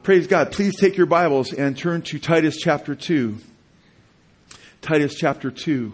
Praise God. Please take your Bibles and turn to Titus chapter 2. Titus chapter 2.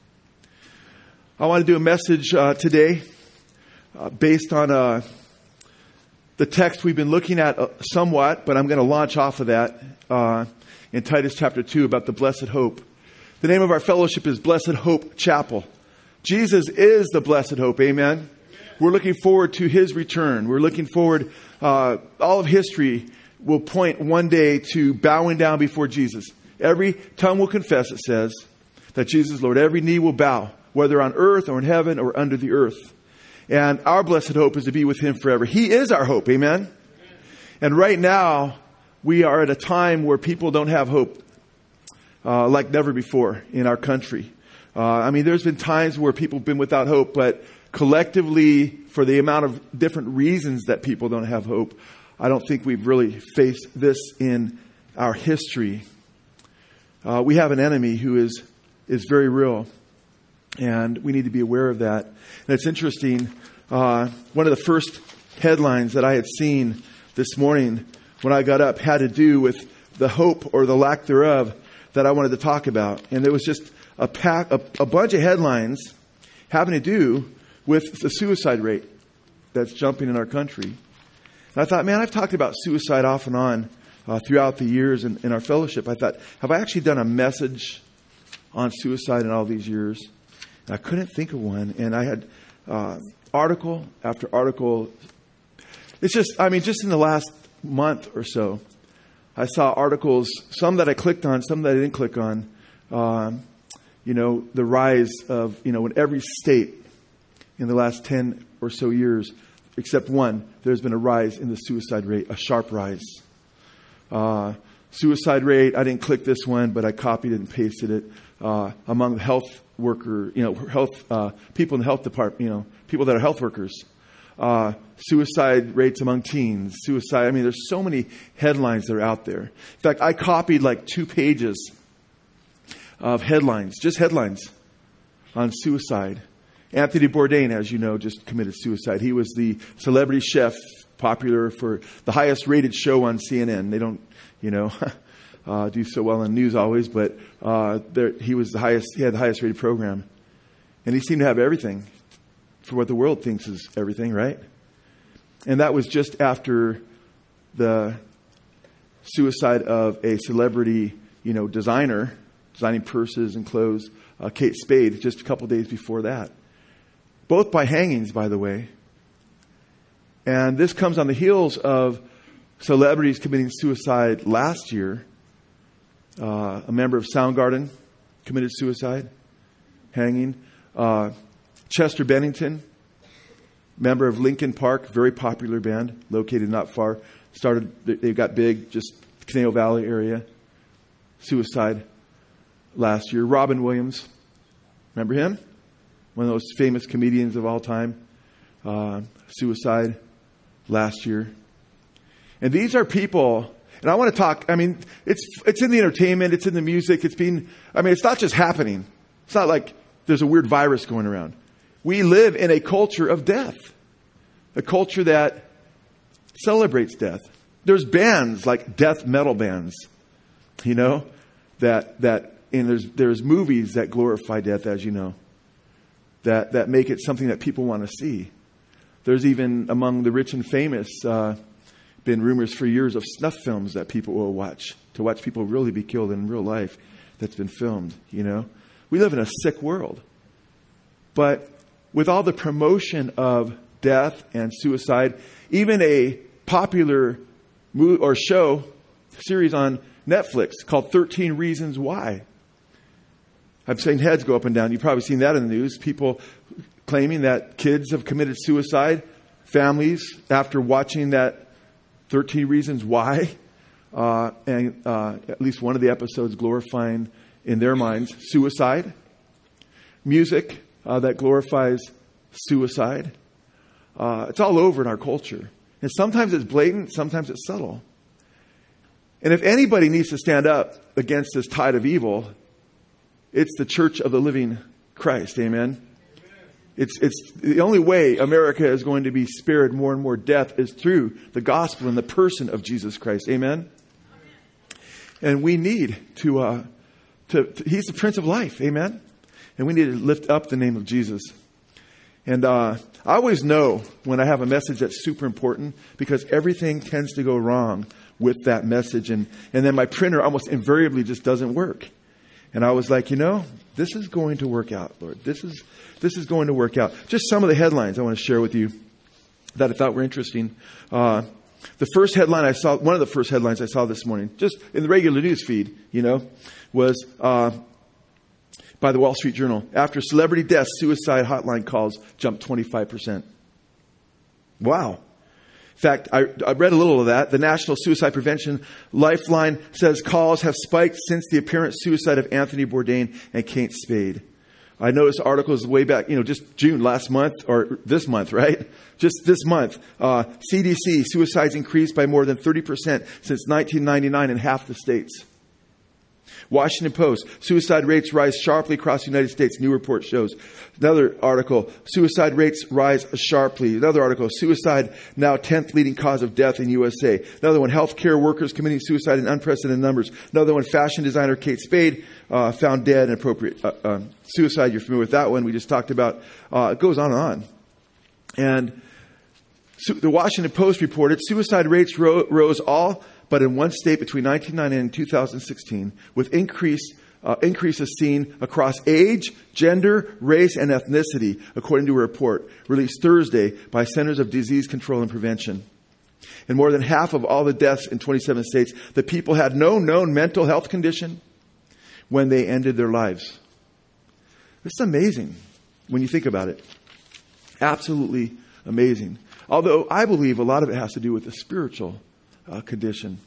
I want to do a message today based on the text we've been looking at somewhat, but I'm going to launch off of that in Titus chapter 2 about the blessed hope. The name of our fellowship is Blessed Hope Chapel. Jesus is the blessed hope. Amen. We're looking forward to His return. We're looking forward, all of history will point one day to bowing down before Jesus. Every tongue will confess, it says, that Jesus is Lord. Every knee will bow, whether on earth or in heaven or under the earth. And our blessed hope is to be with Him forever. He is our hope. Amen. And right now, we are at a time where people don't have hope like never before in our country. There's been times where people have been without hope, but collectively, for the amount of different reasons that people don't have hope, I don't think we've really faced this in our history. We have an enemy who is very real, and we need to be aware of that. And it's interesting, one of the first headlines that I had seen this morning when I got up had to do with the hope or the lack thereof that I wanted to talk about. And there was just a bunch of headlines having to do with the suicide rate that's jumping in our country. And I thought, man, I've talked about suicide off and on throughout the years in our fellowship. I thought, have I actually done a message on suicide in all these years? And I couldn't think of one. And I had article after article. It's just in the last month or so, I saw articles, some that I clicked on, some that I didn't click on. The rise of, in every state in the last 10 or so years, except one, there's been a rise in the suicide rate, a sharp rise. Suicide rate, I didn't click this one, but I copied it and pasted it among the health worker, people in the health department, people that are health workers. Suicide rates among teens, suicide. There's so many headlines that are out there. In fact, I copied like 2 pages of headlines, just headlines on suicide. Anthony Bourdain, as you know, just committed suicide. He was the celebrity chef, popular for the highest rated show on CNN. They don't, do so well in news always, but he was the highest. He had the highest rated program, and he seemed to have everything for what the world thinks is everything, right? And that was just after the suicide of a celebrity, designer, designing purses and clothes, Kate Spade, just a couple days before that. Both by hangings, by the way. And this comes on the heels of celebrities committing suicide last year. A member of Soundgarden committed suicide, hanging. Chester Bennington, member of Linkin Park, very popular band, located not far. They got big, just Canal Valley area. Suicide last year. Robin Williams, remember him? One of those famous comedians of all time. Suicide last year. And these are people, and I want to talk, it's in the entertainment, it's in the music, it's not just happening. It's not like there's a weird virus going around. We live in a culture of death. A culture that celebrates death. There's bands like death metal bands, and there's movies that glorify death, as you know. That make it something that people want to see. There's even among the rich and famous been rumors for years of snuff films that people will watch, to watch people really be killed in real life that's been filmed, We live in a sick world. But with all the promotion of death and suicide, even a popular series on Netflix called 13 Reasons Why. I've seen heads go up and down. You've probably seen that in the news. People claiming that kids have committed suicide. Families, after watching that 13 Reasons Why, and at least one of the episodes glorifying, in their minds, suicide. Music that glorifies suicide. It's all over in our culture. And sometimes it's blatant, sometimes it's subtle. And if anybody needs to stand up against this tide of evil, it's the Church of the Living Christ. Amen? It's the only way America is going to be spared more and more death is through the gospel and the person of Jesus Christ. Amen? And we need to he's the Prince of Life. Amen? And we need to lift up the name of Jesus. And I always know when I have a message that's super important because everything tends to go wrong with that message. And then my printer almost invariably just doesn't work. And I was like, this is going to work out, Lord. This is going to work out. Just some of the headlines I want to share with you that I thought were interesting. The first headline I saw, one of the first headlines I saw this morning, just in the regular news feed, was by the Wall Street Journal. After celebrity deaths, suicide hotline calls jumped 25%. Wow. In fact, I read a little of that. The National Suicide Prevention Lifeline says calls have spiked since the apparent suicide of Anthony Bourdain and Kate Spade. I noticed articles way back, just June last month or this month, right? Just this month. CDC, suicides increased by more than 30% since 1999 in half the states. Washington Post, suicide rates rise sharply across the United States, new report shows. Another article, suicide rates rise sharply. Another article, suicide now 10th leading cause of death in USA. Another one, healthcare workers committing suicide in unprecedented numbers. Another one, fashion designer Kate Spade found dead and appropriate. Suicide, you're familiar with that one we just talked about. It goes on and on. And the Washington Post reported suicide rates rose all but in one state between 1990 and 2016, with increases seen across age, gender, race, and ethnicity, according to a report released Thursday by Centers of Disease Control and Prevention. In more than half of all the deaths in 27 states, the people had no known mental health condition when they ended their lives. It's amazing when you think about it. Absolutely amazing. Although I believe a lot of it has to do with the spiritual condition.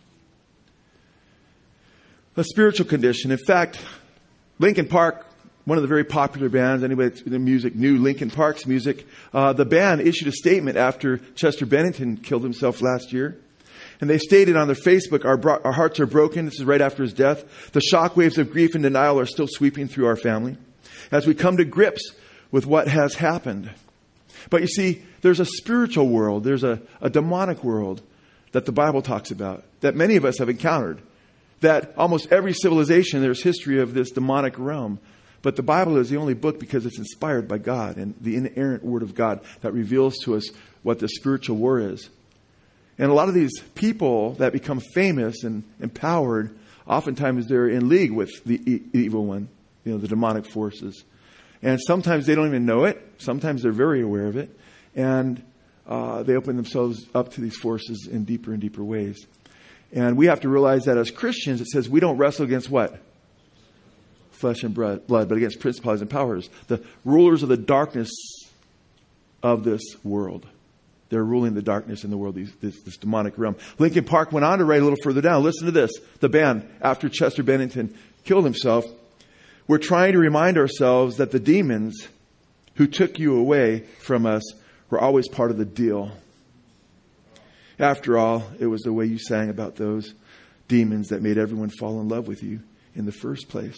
A spiritual condition. In fact, Linkin Park, one of the very popular bands, anybody that's in the music knew Linkin Park's music. The band issued a statement after Chester Bennington killed himself last year. And they stated on their Facebook, our hearts are broken. This is right after his death. The shockwaves of grief and denial are still sweeping through our family as we come to grips with what has happened. But you see, there's a spiritual world. There's a demonic world that the Bible talks about, that many of us have encountered. That almost every civilization, there's history of this demonic realm. But the Bible is the only book because it's inspired by God and the inerrant Word of God that reveals to us what the spiritual war is. And a lot of these people that become famous and empowered, oftentimes they're in league with the evil one, the demonic forces. And sometimes they don't even know it. Sometimes they're very aware of it. And they open themselves up to these forces in deeper and deeper ways. And we have to realize that as Christians, it says we don't wrestle against what? Flesh and blood, but against principalities and powers. The rulers of the darkness of this world. They're ruling the darkness in the world, this demonic realm. Linkin Park went on to write a little further down. Listen to this. The band, after Chester Bennington killed himself, we're trying to remind ourselves that the demons who took you away from us were always part of the deal. After all, it was the way you sang about those demons that made everyone fall in love with you in the first place.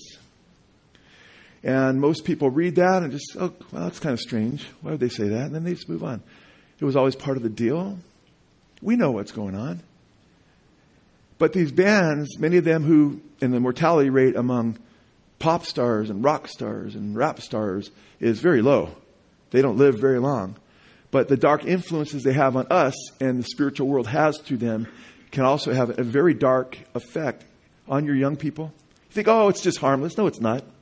And most people read that and just, well, that's kind of strange. Why would they say that? And then they just move on. It was always part of the deal. We know what's going on. But these bands, many of them who, in the mortality rate among pop stars and rock stars and rap stars is very low. They don't live very long. But the dark influences they have on us and the spiritual world has through them can also have a very dark effect on your young people. You think, it's just harmless. No, it's not.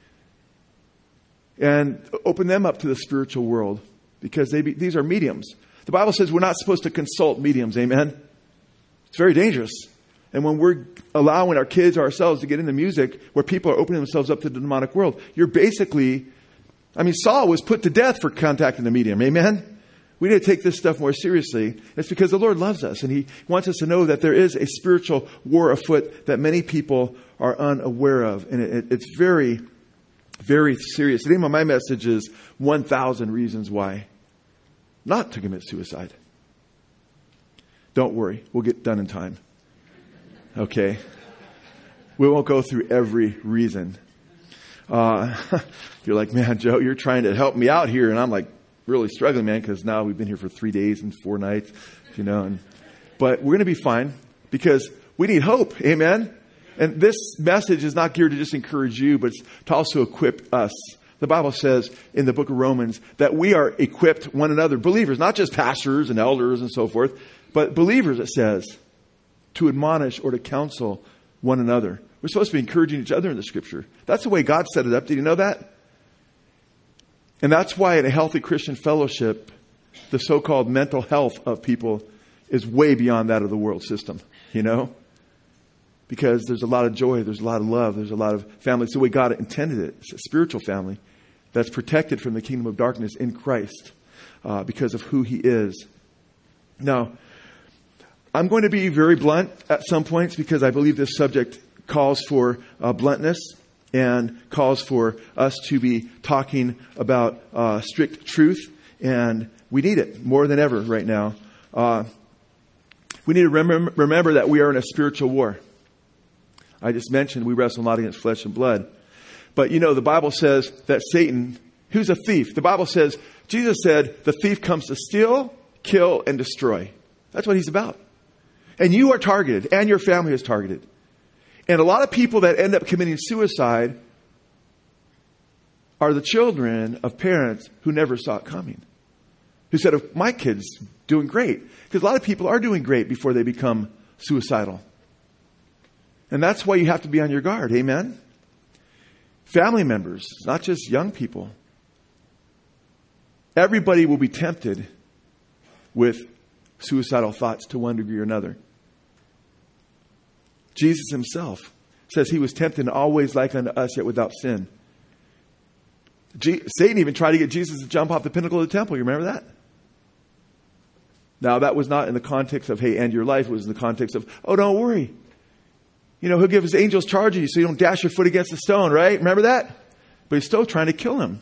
And open them up to the spiritual world because these are mediums. The Bible says we're not supposed to consult mediums. Amen? It's very dangerous. And when we're allowing our kids or ourselves to get into music where people are opening themselves up to the demonic world, you're basically, Saul was put to death for contacting the medium. Amen? We need to take this stuff more seriously. It's because the Lord loves us and He wants us to know that there is a spiritual war afoot that many people are unaware of. And it's very, very serious. The name of my message is 1,000 Reasons Why Not to Commit Suicide. Don't worry. We'll get done in time. Okay? We won't go through every reason. You're like, man, Joe, you're trying to help me out here. And I'm like, really struggling, man, because now we've been here for 3 days and 4 nights, but we're going to be fine because we need hope. Amen. And this message is not geared to just encourage you, but it's to also equip us. The Bible says in the book of Romans that we are equipped one another, believers, not just pastors and elders and so forth, but believers, it says, to admonish or to counsel one another. We're supposed to be encouraging each other in the Scripture. That's the way God set it up. Did you know that? And that's why in a healthy Christian fellowship, the so-called mental health of people is way beyond that of the world system, because there's a lot of joy, there's a lot of love, there's a lot of family. It's the way God intended it. It's a spiritual family that's protected from the kingdom of darkness in Christ because of who He is. Now, I'm going to be very blunt at some points because I believe this subject calls for bluntness and calls for us to be talking about strict truth. And we need it more than ever right now. We need to remember that we are in a spiritual war. I just mentioned we wrestle not against flesh and blood. But the Bible says that Satan, who's a thief? The Bible says, Jesus said, the thief comes to steal, kill, and destroy. That's what he's about. And you are targeted, and your family is targeted. And a lot of people that end up committing suicide are the children of parents who never saw it coming. Who said, oh, my kid's doing great. Because a lot of people are doing great before they become suicidal. And that's why you have to be on your guard. Amen? Family members, not just young people. Everybody will be tempted with suicidal thoughts to one degree or another. Jesus Himself says He was tempted in all ways like unto us, yet without sin. Satan even tried to get Jesus to jump off the pinnacle of the temple. You remember that? Now, that was not in the context of, hey, end your life. It was in the context of, oh, don't worry. He'll give His angels charge of you so you don't dash your foot against the stone, right? Remember that? But He's still trying to kill him.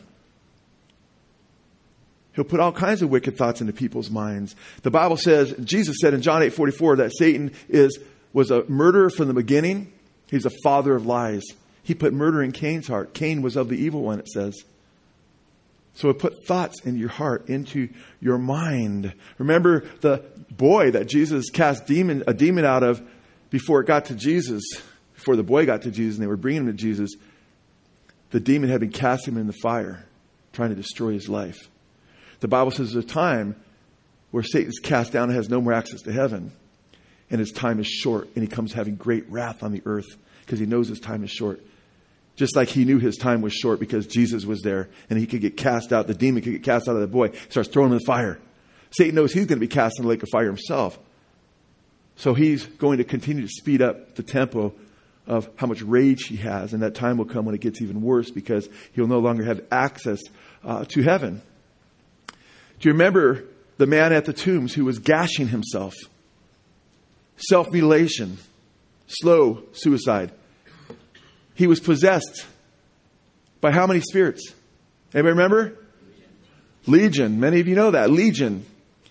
He'll put all kinds of wicked thoughts into people's minds. The Bible says, Jesus said in John 8:44 that Satan was a murderer from the beginning. He's a father of lies. He put murder in Cain's heart. Cain was of the evil one, it says. So it put thoughts into your heart, into your mind. Remember the boy that Jesus cast a demon out of before it got to Jesus, before the boy got to Jesus and they were bringing him to Jesus. The demon had been casting him in the fire, trying to destroy his life. The Bible says there's a time where Satan's cast down and has no more access to heaven. And his time is short, and he comes having great wrath on the earth because he knows his time is short. Just like he knew his time was short because Jesus was there and he could get cast out. The demon could get cast out of the boy. He starts throwing him in the fire. Satan knows he's going to be cast in the lake of fire himself. So he's going to continue to speed up the tempo of how much rage he has. And that time will come when it gets even worse because he'll no longer have access to heaven. Do you remember the man at the tombs who was gashing himself? Self-mutilation, slow suicide. He was possessed by how many spirits? Anybody remember? Legion. Many of you know that. Legion.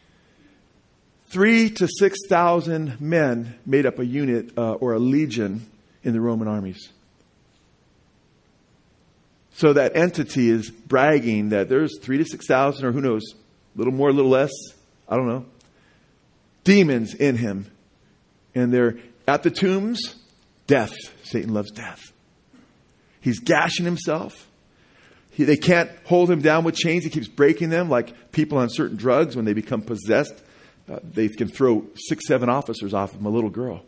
3,000 to 6,000 men made up a unit or a legion in the Roman armies. So that entity is bragging that there's 3,000 to 6,000, or who knows, a little more, a little less. I don't know. Demons in him. And they're at the tombs. Death. Satan loves death. He's gashing himself. They can't hold him down with chains. He keeps breaking them like people on certain drugs when they become possessed. They can throw 6, 7 officers off of them, a little girl.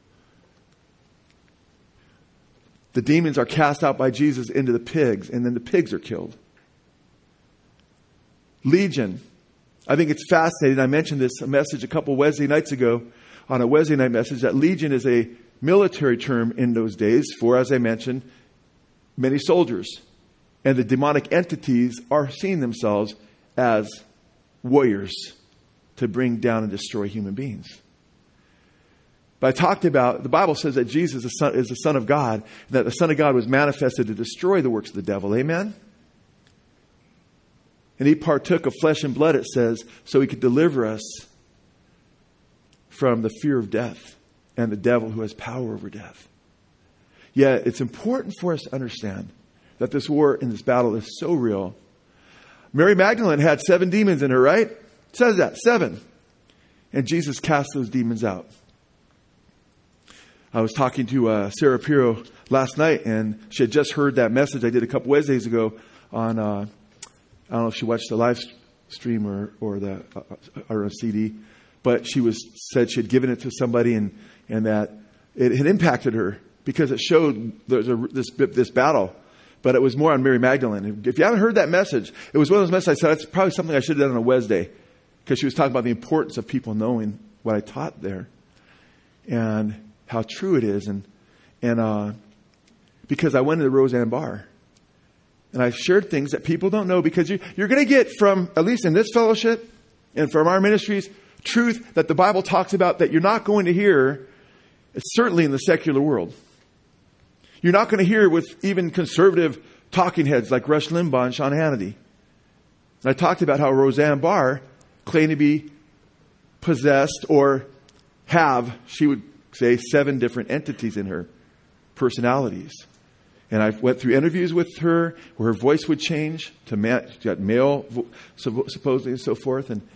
The demons are cast out by Jesus into the pigs, and then the pigs are killed. Legion. I think it's fascinating. I mentioned this message a couple Wednesday nights ago on a Wednesday night message that legion is a military term in those days for, as I mentioned, many soldiers. And the demonic entities are seeing themselves as warriors to bring down and destroy human beings. But I talked about, the Bible says that Jesus is the Son of God, and that the Son of God was manifested to destroy the works of the devil. Amen? And He partook of flesh and blood, it says, so He could deliver us from the fear of death and the devil who has power over death. Yet it's important for us to understand that this war and this battle is so real. Mary Magdalene had 7 demons in her, right? It says that, 7. And Jesus cast those demons out. I was talking to Sarah Pirro last night, and she had just heard that message I did a couple Wednesdays ago on, I don't know if she watched the live stream or a CD, but she said she had given it to somebody and that it had impacted her because it showed this battle. But it was more on Mary Magdalene. If you haven't heard that message, it was one of those messages I said, that's probably something I should have done on a Wednesday, because she was talking about the importance of people knowing what I taught there and how true it is. And because I went to the Roseanne Barr and I shared things that people don't know, because you're going to get from, at least in this fellowship and from our ministries, truth that the Bible talks about that you're not going to hear, certainly in the secular world. You're not going to hear with even conservative talking heads like Rush Limbaugh and Sean Hannity. And I talked about how Roseanne Barr claimed to be possessed or have, she would say, 7 different entities in her personalities. And I went through interviews with her where her voice would change to she got male, supposedly, and so forth. And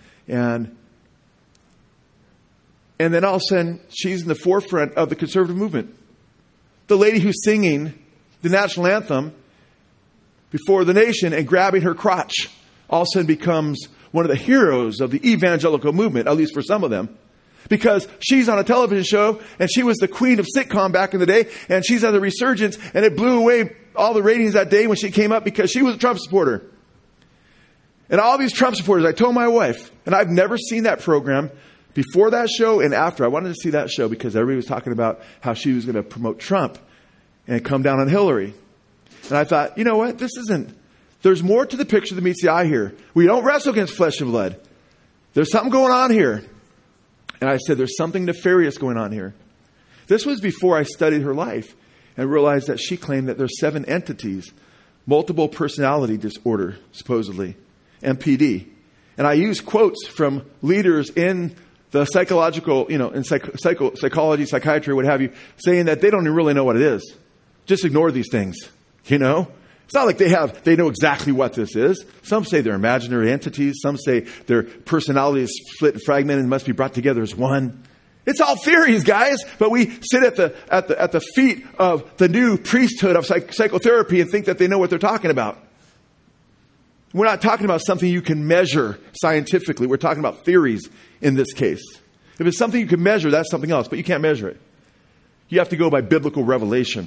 then all of a sudden, she's in the forefront of the conservative movement. The lady who's singing the national anthem before the nation and grabbing her crotch all of a sudden becomes one of the heroes of the evangelical movement, at least for some of them. Because she's on a television show and she was the queen of sitcom back in the day, and she's at a resurgence, and it blew away all the ratings that day when she came up because she was a Trump supporter. And all these Trump supporters, I told my wife, and I've never seen that program before that show and after. I wanted to see that show because everybody was talking about how she was going to promote Trump and come down on Hillary. And I thought, you know what? There's more to the picture than meets the eye here. We don't wrestle against flesh and blood. There's something going on here. And I said, there's something nefarious going on here. This was before I studied her life and realized that she claimed that there's 7 entities, multiple personality disorder, supposedly, MPD. And I used quotes from leaders in the psychological, in psychology, psychiatry, what have you, saying that they don't even really know what it is. Just ignore these things, It's not like they know exactly what this is. Some say they're imaginary entities. Some say their personality is split and fragmented and must be brought together as one. It's all theories, guys. But we sit at the feet of the new priesthood of psychotherapy and think that they know what they're talking about. We're not talking about something you can measure scientifically. We're talking about theories in this case. If it's something you can measure, that's something else. But you can't measure it. You have to go by biblical revelation.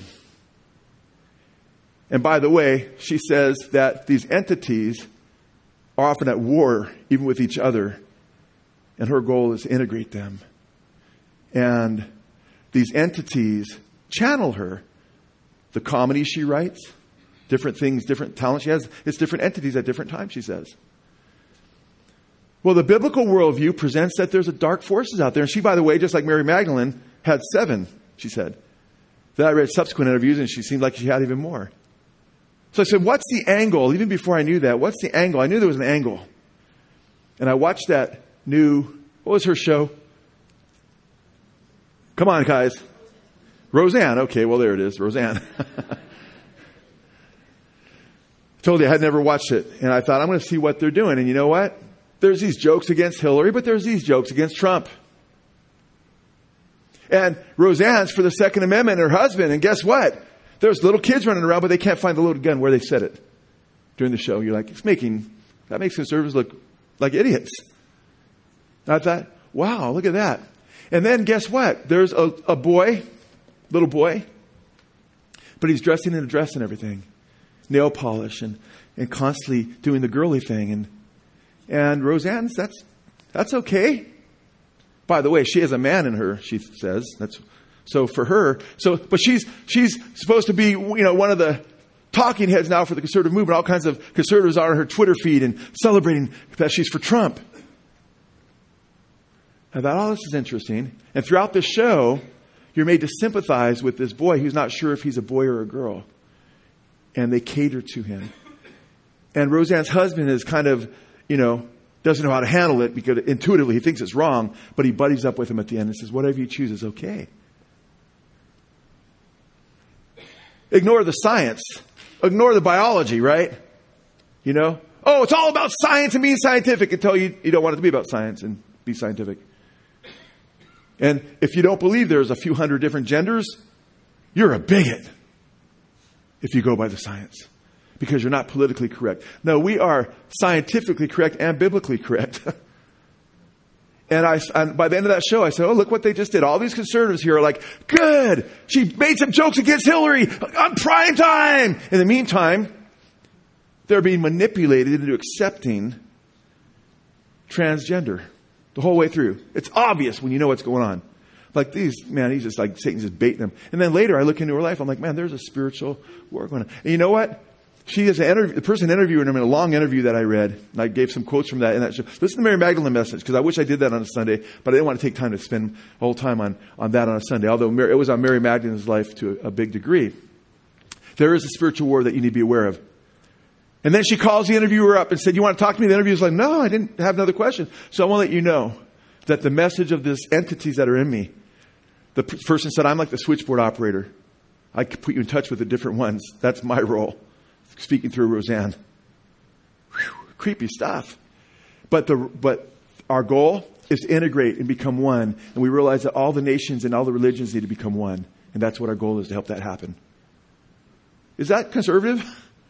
And by the way, she says that these entities are often at war, even with each other. And her goal is to integrate them. And these entities channel her. The comedy she writes, different things, different talents she has, it's different entities at different times, she says. Well, the biblical worldview presents that there's dark forces out there. And she, by the way, just like Mary Magdalene, had 7, she said. Then I read subsequent interviews and she seemed like she had even more. So I said, what's the angle? Even before I knew that, what's the angle? I knew there was an angle. And I watched that what was her show? Come on, guys. Roseanne. Okay, well, there it is. Roseanne. Told you I had never watched it. And I thought, I'm going to see what they're doing. And you know what? There's these jokes against Hillary, but there's these jokes against Trump. And Roseanne's for the Second Amendment and her husband. And guess what? There's little kids running around, but they can't find the loaded gun where they said it during the show. You're like, that makes conservatives look like idiots. And I thought, wow, look at that. And then guess what? There's a little boy, but he's dressing in a dress and everything. Nail polish and constantly doing the girly thing. And Roseanne's, that's okay. By the way, she has a man in her, she says. So for her, but she's supposed to be, one of the talking heads now for the conservative movement. All kinds of conservatives are on her Twitter feed and celebrating that she's for Trump. I thought, this is interesting. And throughout the show, you're made to sympathize with this boy who's not sure if he's a boy or a girl. And they cater to him. And Roseanne's husband is kind of, doesn't know how to handle it because intuitively he thinks it's wrong, but he buddies up with him at the end and says, whatever you choose is okay. Ignore the science. ignore the biology, right? You know? Oh, it's all about science and being scientific until you don't want it to be about science and be scientific. And if you don't believe there's a few hundred different genders, you're a bigot if you go by the science. Because you're not politically correct. No, we are scientifically correct and biblically correct. And by the end of that show, I said, oh, look what they just did. All these conservatives here are like, good. She made some jokes against Hillary on prime time. In the meantime, they're being manipulated into accepting transgender the whole way through. It's obvious when you know what's going on. Like he's just like, Satan's just baiting them. And then later I look into her life. I'm like, man, there's a spiritual war going on. And you know what? She has the person interviewing him in a long interview that I read. And I gave some quotes from that in that show. Listen to Mary Magdalene message, because I wish I did that on a Sunday, but I didn't want to take time to spend a whole time on that on a Sunday. Although it was on Mary Magdalene's life to a big degree. There is a spiritual war that you need to be aware of. And then she calls the interviewer up and said, you want to talk to me? The interviewer's like, no, I didn't have another question. So I want to let you know that the message of these entities that are in me, the person said, I'm like the switchboard operator. I could put you in touch with the different ones. That's my role. Speaking through Roseanne. Whew, creepy stuff. But our goal is to integrate and become one. And we realize that all the nations and all the religions need to become one. And that's what our goal is, to help that happen. Is that conservative?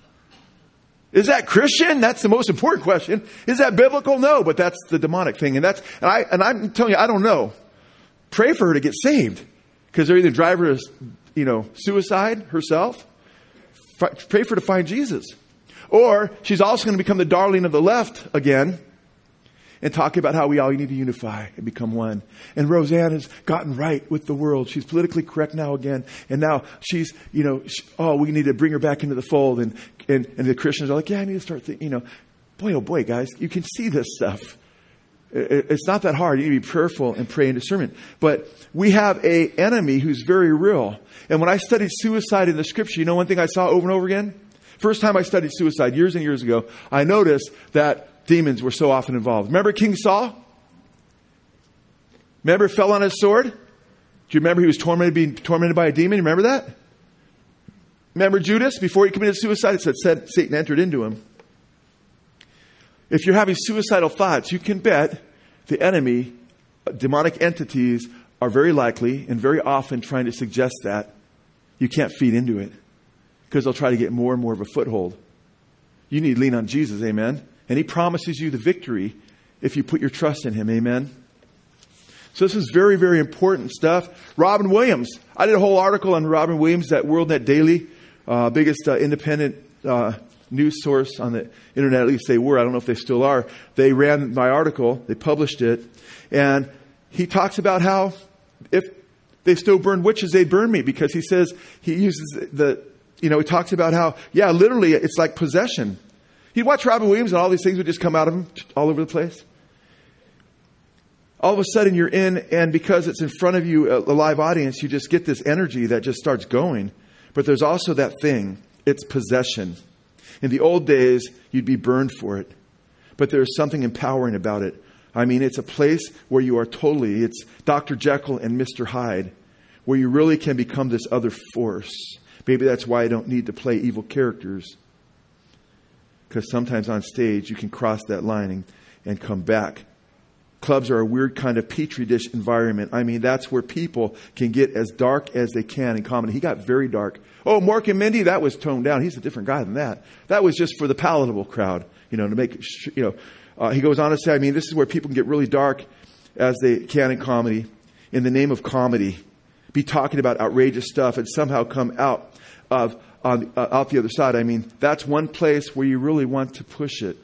Is that Christian? That's the most important question. Is that biblical? No, but that's the demonic thing. And I'm telling you, I don't know. Pray for her to get saved. Because they're either drive her to, suicide herself. Pray for her to find Jesus. Or she's also going to become the darling of the left again and talk about how we all need to unify and become one. And Roseanne has gotten right with the world. She's politically correct now again. And now she's, we need to bring her back into the fold. And the Christians are like, yeah, I need to start thinking, boy, oh boy, guys, you can see this stuff. It's not that hard. You need to be prayerful and pray in discernment. But we have an enemy who's very real. And when I studied suicide in the scripture, one thing I saw over and over again? First time I studied suicide years and years ago, I noticed that demons were so often involved. Remember King Saul? Remember he fell on his sword? Do you remember he was being tormented by a demon? You remember that? Remember Judas? Before he committed suicide, it said Satan entered into him. If you're having suicidal thoughts, you can bet the enemy, demonic entities, are very likely and very often trying to suggest that you can't feed into it, because they'll try to get more and more of a foothold. You need to lean on Jesus, amen? And he promises you the victory if you put your trust in him, amen? So this is very, very important stuff. Robin Williams. I did a whole article on Robin Williams, that WorldNet Daily, biggest independent news source on the internet, at least they were. I don't know if they still are. They ran my article. They published it. And he talks about how if they still burned witches, they'd burn me, because he says, he uses he talks about how, literally it's like possession. He'd watch Robin Williams and all these things would just come out of him all over the place. All of a sudden you're in, and because it's in front of you, a live audience, you just get this energy that just starts going. But there's also that thing. It's possession. In the old days, you'd be burned for it. But there's something empowering about it. I mean, it's a place where you are it's Dr. Jekyll and Mr. Hyde, where you really can become this other force. Maybe that's why I don't need to play evil characters. Because sometimes on stage, you can cross that line and come back. Clubs are a weird kind of petri dish environment. I mean, that's where people can get as dark as they can in comedy. He got very dark. Oh, Mork and Mindy, that was toned down. He's a different guy than that. That was just for the palatable crowd, to make, he goes on to say, this is where people can get really dark as they can in comedy, in the name of comedy, be talking about outrageous stuff and somehow come out out the other side. That's one place where you really want to push it.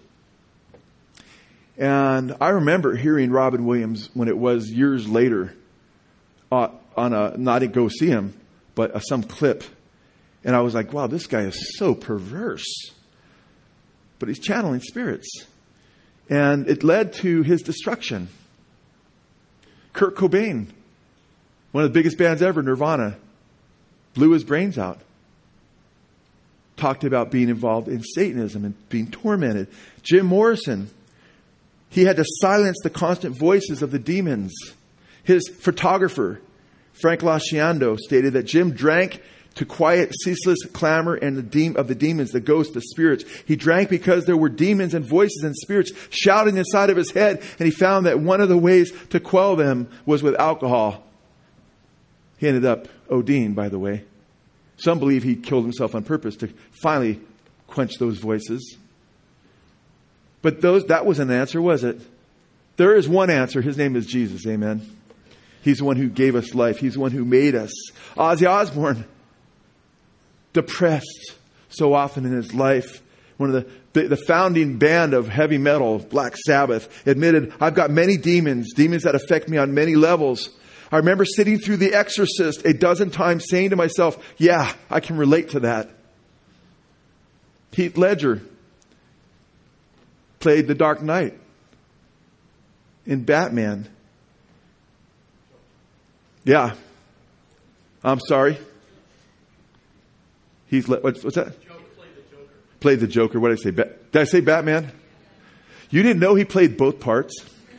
And I remember hearing Robin Williams when it was years later not to go see him, but some clip. And I was like, wow, this guy is so perverse. But he's channeling spirits. And it led to his destruction. Kurt Cobain, one of the biggest bands ever, Nirvana, blew his brains out. Talked about being involved in Satanism and being tormented. Jim Morrison, he had to silence the constant voices of the demons. His photographer, Frank Lasciando, stated that Jim drank to quiet ceaseless clamor and of the demons, the ghosts, the spirits. He drank because there were demons and voices and spirits shouting inside of his head, and he found that one of the ways to quell them was with alcohol. He ended up ODing, by the way. Some believe he killed himself on purpose to finally quench those voices. But that wasn't an answer, was it? There is one answer. His name is Jesus. Amen. He's the one who gave us life. He's the one who made us. Ozzy Osbourne, depressed so often in his life. One of the founding band of heavy metal, Black Sabbath, admitted, I've got many demons that affect me on many levels. I remember sitting through The Exorcist a dozen times saying to myself, yeah, I can relate to that. Heath Ledger played the Dark Knight in Batman. Yeah. I'm sorry. What's that? Played the Joker. What did I say? Did I say Batman? You didn't know he played both parts?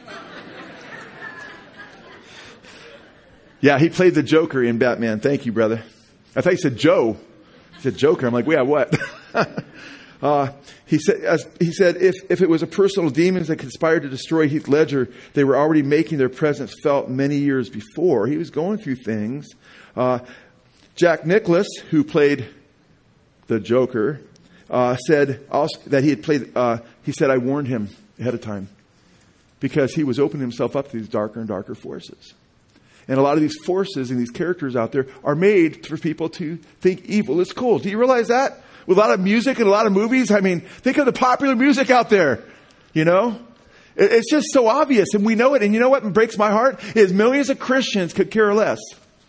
Yeah, he played the Joker in Batman. Thank you, brother. I thought you said Joe. He said Joker. I'm like, yeah, what? He said, if it was a personal demons that conspired to destroy Heath Ledger, they were already making their presence felt many years before. He was going through things. Jack Nicklaus, who played the Joker, said also that he had played. He said, I warned him ahead of time because he was opening himself up to these darker and darker forces. And a lot of these forces and these characters out there are made for people to think evil is cool. Do you realize that? With a lot of music and a lot of movies, I mean, think of the popular music out there, you know? It's just so obvious, and we know it. And you know what breaks my heart? Is millions of Christians could care less.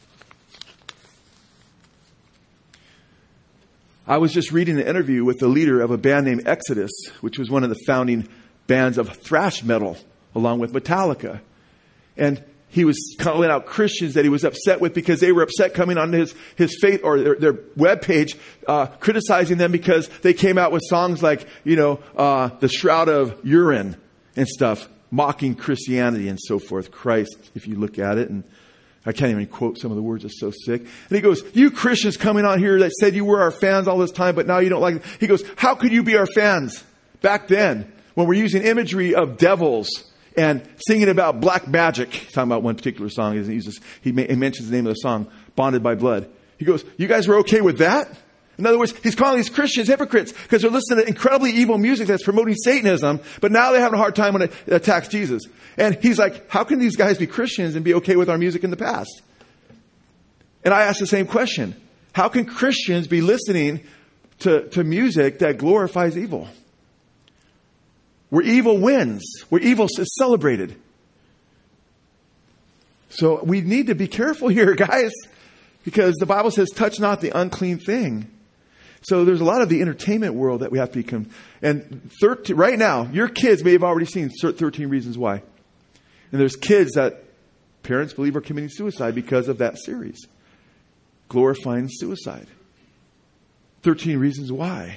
I was just reading an interview with the leader of a band named Exodus, which was one of the founding bands of thrash metal, along with Metallica. And he was calling out Christians that he was upset with because they were upset coming on his faith or their webpage, criticizing them because they came out with songs like, The Shroud of Urine and stuff, mocking Christianity and so forth. Christ, if you look at it, and I can't even quote some of the words, it's so sick. And he goes, you Christians coming on here that said you were our fans all this time, but now you don't like it. He goes, how could you be our fans back then when we're using imagery of devils and singing about black magic? He's talking about one particular song. He mentions the name of the song, Bonded by Blood. He goes, you guys were okay with that? In other words, he's calling these Christians hypocrites because they're listening to incredibly evil music that's promoting Satanism, but now they're having a hard time when it attacks Jesus. And he's like, how can these guys be Christians and be okay with our music in the past? And I ask the same question. How can Christians be listening to music that glorifies evil? Where evil wins, where evil is celebrated. So we need to be careful here, guys, because the Bible says, touch not the unclean thing. So there's a lot of the entertainment world that we have to become. And right now, your kids may have already seen 13 Reasons Why. And there's kids that parents believe are committing suicide because of that series. Glorifying suicide. 13 Reasons Why,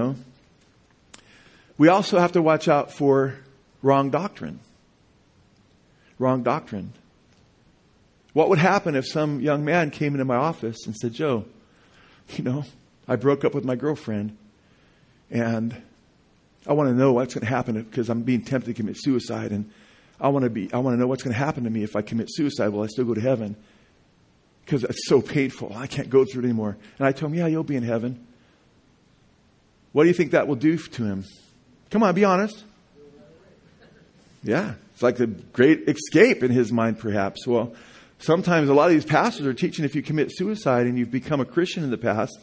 We also have to watch out for wrong doctrine. Wrong doctrine. What would happen if some young man came into my office and said, Joe, I broke up with my girlfriend and I want to know what's going to happen because I'm being tempted to commit suicide, and I want to know what's going to happen to me if I commit suicide. Will I still go to heaven? Because it's so painful. I can't go through it anymore. And I told him, yeah, you'll be in heaven. What do you think that will do to him? Come on, be honest. Yeah, it's like the great escape in his mind, perhaps. Well, sometimes a lot of these pastors are teaching if you commit suicide and you've become a Christian in the past,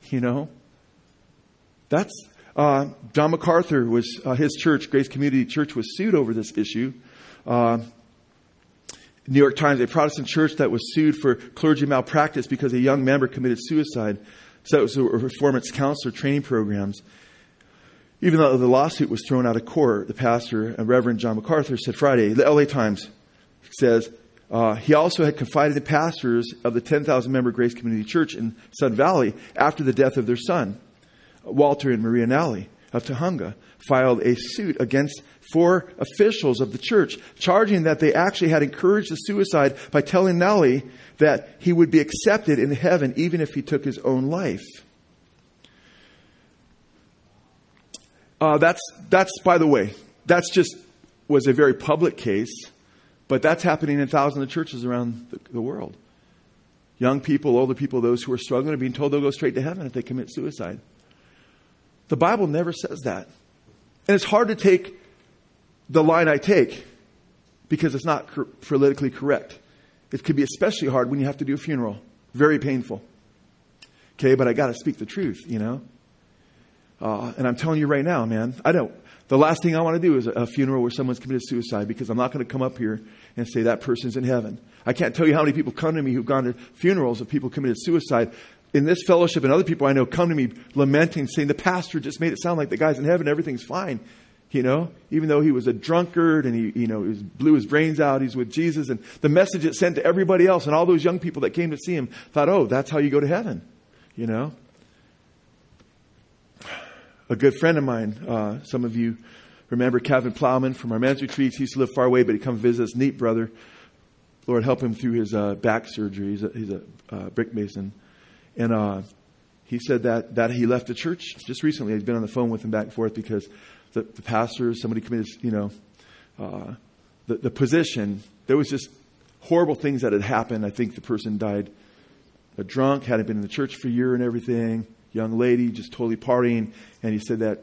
that's John MacArthur was his church, Grace Community Church, was sued over this issue. New York Times, a Protestant church that was sued for clergy malpractice because a young member committed suicide. So it was to reform its counselor training programs. Even though the lawsuit was thrown out of court, the pastor, Reverend John MacArthur, said Friday, the LA Times says, he also had confided in pastors of the 10,000-member Grace Community Church in Sun Valley after the death of their son, Walter and Maria Nally. of Tujunga filed a suit against 4 officials of the church, charging that they actually had encouraged the suicide by telling Nellie that he would be accepted in heaven even if he took his own life. That's by the way, was a very public case, but that's happening in thousands of churches around the world. Young people, older people, those who are struggling are being told they'll go straight to heaven if they commit suicide. The Bible never says that. And it's hard to take the line I take because it's not politically correct. It could be especially hard when you have to do a funeral. Very painful. Okay, but I got to speak the truth, you know. And I'm telling you right now, man, the last thing I want to do is a funeral where someone's committed suicide, because I'm not going to come up here and say that person's in heaven. I can't tell you how many people come to me who've gone to funerals of people committed suicide. In this fellowship and other people I know come to me lamenting, saying the pastor just made it sound like the guy's in heaven, everything's fine. You know, even though he was a drunkard and he blew his brains out, he's with Jesus. And the message it sent to everybody else and all those young people that came to see him thought, oh, that's how you go to heaven. You know, a good friend of mine, some of you remember Kevin Plowman from our men's retreats. He used to live far away, but he'd come visit us. Neat brother. Lord help him through his back surgery. He's a brick mason. And he said that he left the church just recently. He's been on the phone with him back and forth because the pastor, somebody committed, the position. There was just horrible things that had happened. I think the person died a drunk, hadn't been in the church for a year and everything. Young lady, just totally partying. And he said that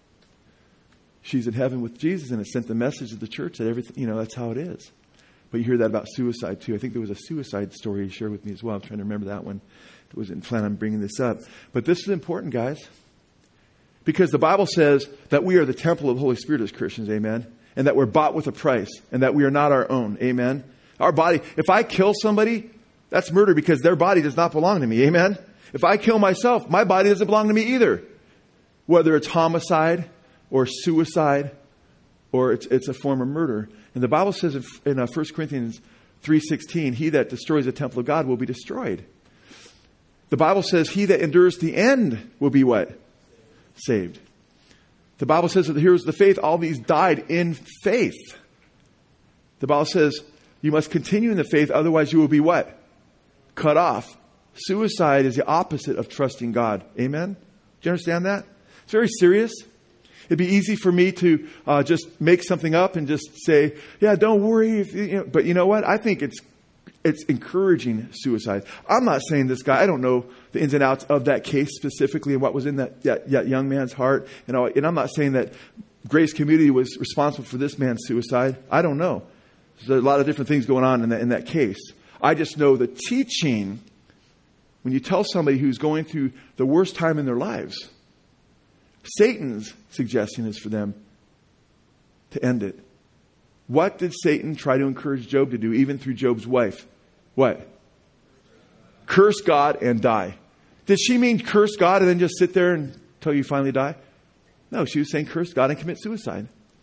she's in heaven with Jesus, and it sent the message to the church that everything, that's how it is. But you hear that about suicide too. I think there was a suicide story he shared with me as well. I'm trying to remember that one. I wasn't planning on bringing this up. But this is important, guys. Because the Bible says that we are the temple of the Holy Spirit as Christians, amen? And that we're bought with a price, and that we are not our own, amen? Our body, if I kill somebody, that's murder because their body does not belong to me, amen? If I kill myself, my body doesn't belong to me either. Whether it's homicide or suicide or it's a form of murder. And the Bible says in 1 Corinthians 3:16, he that destroys the temple of God will be destroyed. The Bible says he that endures the end will be what? Saved. The Bible says that the heroes of the faith, all these died in faith. The Bible says you must continue in the faith, otherwise you will be what? Cut off. Suicide is the opposite of trusting God. Amen? Do you understand that? It's very serious. It'd be easy for me to just make something up and just say, yeah, don't worry. But you know what? I think it's encouraging suicide. I'm not saying this guy, I don't know the ins and outs of that case specifically and what was in that young man's heart. And I'm not saying that Grace Community was responsible for this man's suicide. I don't know. There's a lot of different things going on in that case. I just know the teaching, when you tell somebody who's going through the worst time in their lives, Satan's suggestion is for them to end it. What did Satan try to encourage Job to do, even through Job's wife? What? Curse God and die. Did she mean curse God and then just sit there until you finally die? No, she was saying curse God and commit suicide.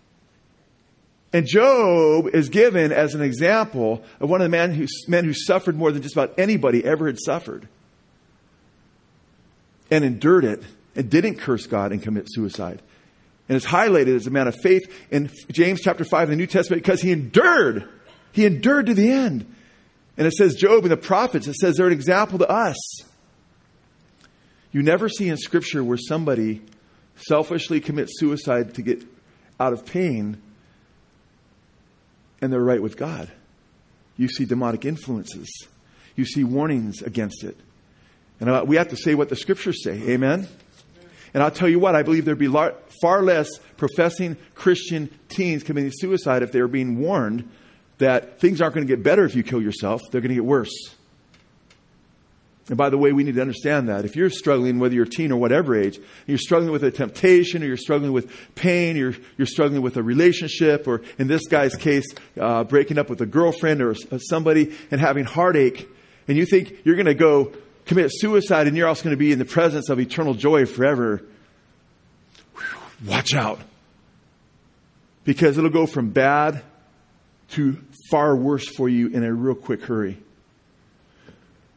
And Job is given as an example of one of the men who suffered more than just about anybody ever had suffered. And endured it. And didn't curse God and commit suicide. And is highlighted as a man of faith in James chapter 5 in the New Testament because he endured. He endured to the end. And it says Job and the prophets, it says they're an example to us. You never see in Scripture where somebody selfishly commits suicide to get out of pain and they're right with God. You see demonic influences. You see warnings against it. And we have to say what the Scriptures say. Amen? And I'll tell you what, I believe there'd be far less professing Christian teens committing suicide if they were being warned that things aren't going to get better if you kill yourself. They're going to get worse. And by the way, we need to understand that. If you're struggling, whether you're a teen or whatever age, you're struggling with a temptation or you're struggling with pain, you're struggling with a relationship, or in this guy's case, breaking up with a girlfriend or somebody and having heartache, and you think you're going to go commit suicide and you're also going to be in the presence of eternal joy forever. Watch out. Because it'll go from bad to far worse for you in a real quick hurry.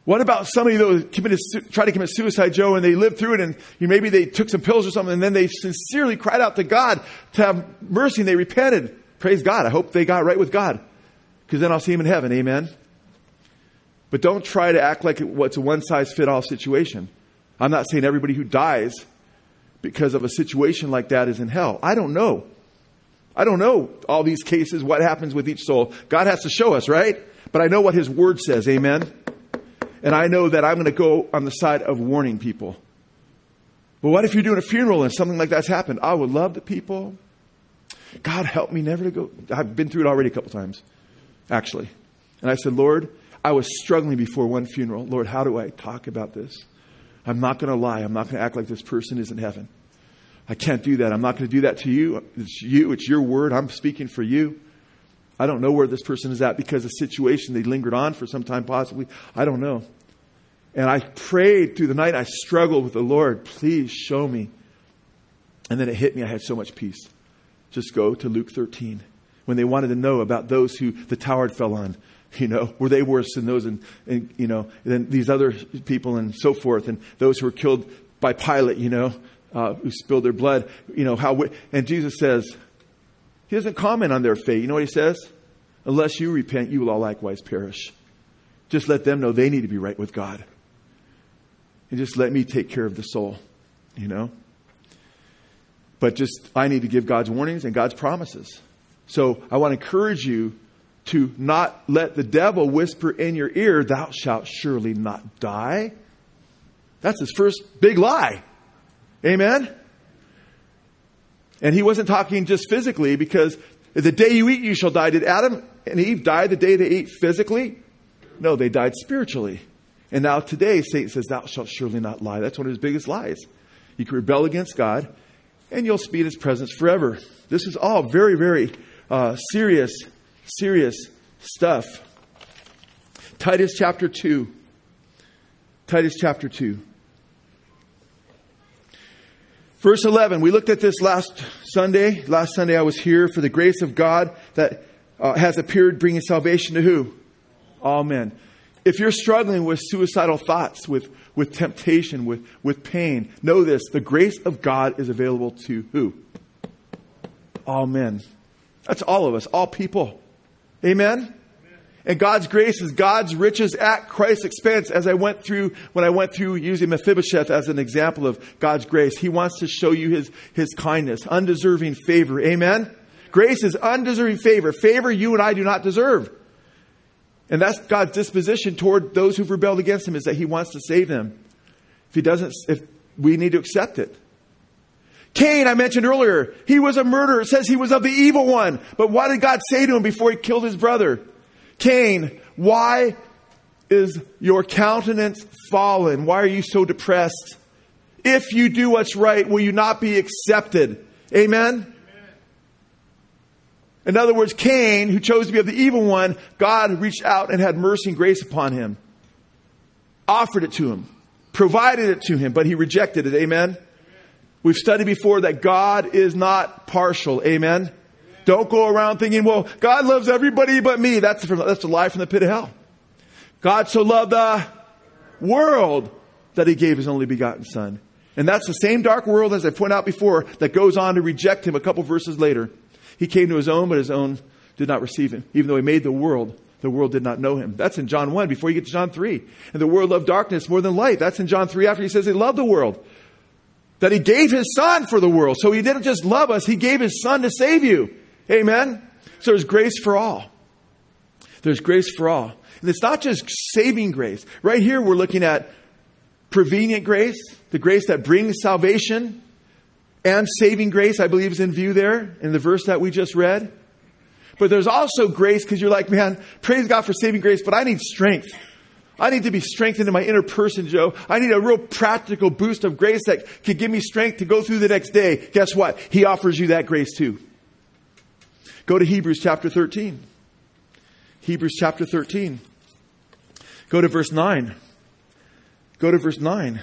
What about somebody that tried to commit suicide, Joe, and they lived through it, and maybe they took some pills or something, and then they sincerely cried out to God to have mercy, and they repented. Praise God. I hope they got right with God, because then I'll see him in heaven. Amen. But don't try to act like it's a one-size-fit-all situation. I'm not saying everybody who dies because of a situation like that is in hell. I don't know. I don't know all these cases, what happens with each soul. God has to show us, right? But I know what his word says. Amen. And I know that I'm going to go on the side of warning people. But what if you're doing a funeral and something like that's happened? I would love the people. God, help me never to go. I've been through it already a couple times, actually. And I said, Lord, I was struggling before one funeral. Lord, how do I talk about this? I'm not going to lie. I'm not going to act like this person is in heaven. I can't do that. I'm not going to do that to you. It's you. It's your word. I'm speaking for you. I don't know where this person is at because of the situation. They lingered on for some time possibly. I don't know. And I prayed through the night. I struggled with the Lord. Please show me. And then it hit me. I had so much peace. Just go to Luke 13. When they wanted to know about those who the tower fell on. Were they worse than those than these other people and so forth. And those who were killed by Pilate, who spilled their blood. And Jesus says, he doesn't comment on their fate. You know what he says? Unless you repent, you will all likewise perish. Just let them know they need to be right with God. And just let me take care of the soul, But I need to give God's warnings and God's promises. So I want to encourage you to not let the devil whisper in your ear, thou shalt surely not die. That's his first big lie. Amen? And he wasn't talking just physically, because the day you eat, you shall die. Did Adam and Eve die the day they ate physically? No, they died spiritually. And now today, Satan says, thou shalt surely not lie. That's one of his biggest lies. You can rebel against God, and you'll be in his presence forever. This is all very, very serious stuff. Titus chapter 2. Titus chapter 2. Verse 11, we looked at this last Sunday. Last Sunday I was here. For the grace of God that has appeared, bringing salvation to who? All men. If you're struggling with suicidal thoughts, with temptation, with pain, know this. The grace of God is available to who? All men. That's all of us, all people. Amen? And God's grace is God's riches at Christ's expense. When I went through using Mephibosheth as an example of God's grace, he wants to show you his kindness, undeserving favor. Amen? Grace is undeserving favor. Favor you and I do not deserve. And that's God's disposition toward those who've rebelled against him, is that he wants to save them. If we need to accept it. Cain, I mentioned earlier, he was a murderer. It says he was of the evil one. But what did God say to him before he killed his brother? Cain, why is your countenance fallen? Why are you so depressed? If you do what's right, will you not be accepted? Amen? In other words, Cain, who chose to be of the evil one, God reached out and had mercy and grace upon him. Offered it to him. Provided it to him, but he rejected it. Amen? We've studied before that God is not partial. Amen? Don't go around thinking, well, God loves everybody but me. That's a lie from the pit of hell. God so loved the world that he gave his only begotten son. And that's the same dark world, as I pointed out before, that goes on to reject him a couple verses later. He came to his own, but his own did not receive him. Even though he made the world did not know him. That's in John 1 before you get to John 3. And the world loved darkness more than light. That's in John 3 after he says he loved the world. That he gave his son for the world. So he didn't just love us, he gave his son to save you. Amen? So there's grace for all. There's grace for all. And it's not just saving grace. Right here we're looking at prevenient grace, the grace that brings salvation, and saving grace, I believe, is in view there in the verse that we just read. But there's also grace, because you're like, man, praise God for saving grace, but I need strength. I need to be strengthened in my inner person, Joe. I need a real practical boost of grace that can give me strength to go through the next day. Guess what? He offers you that grace too. Go to Hebrews chapter 13. Hebrews chapter 13. Go to verse 9. Go to verse 9.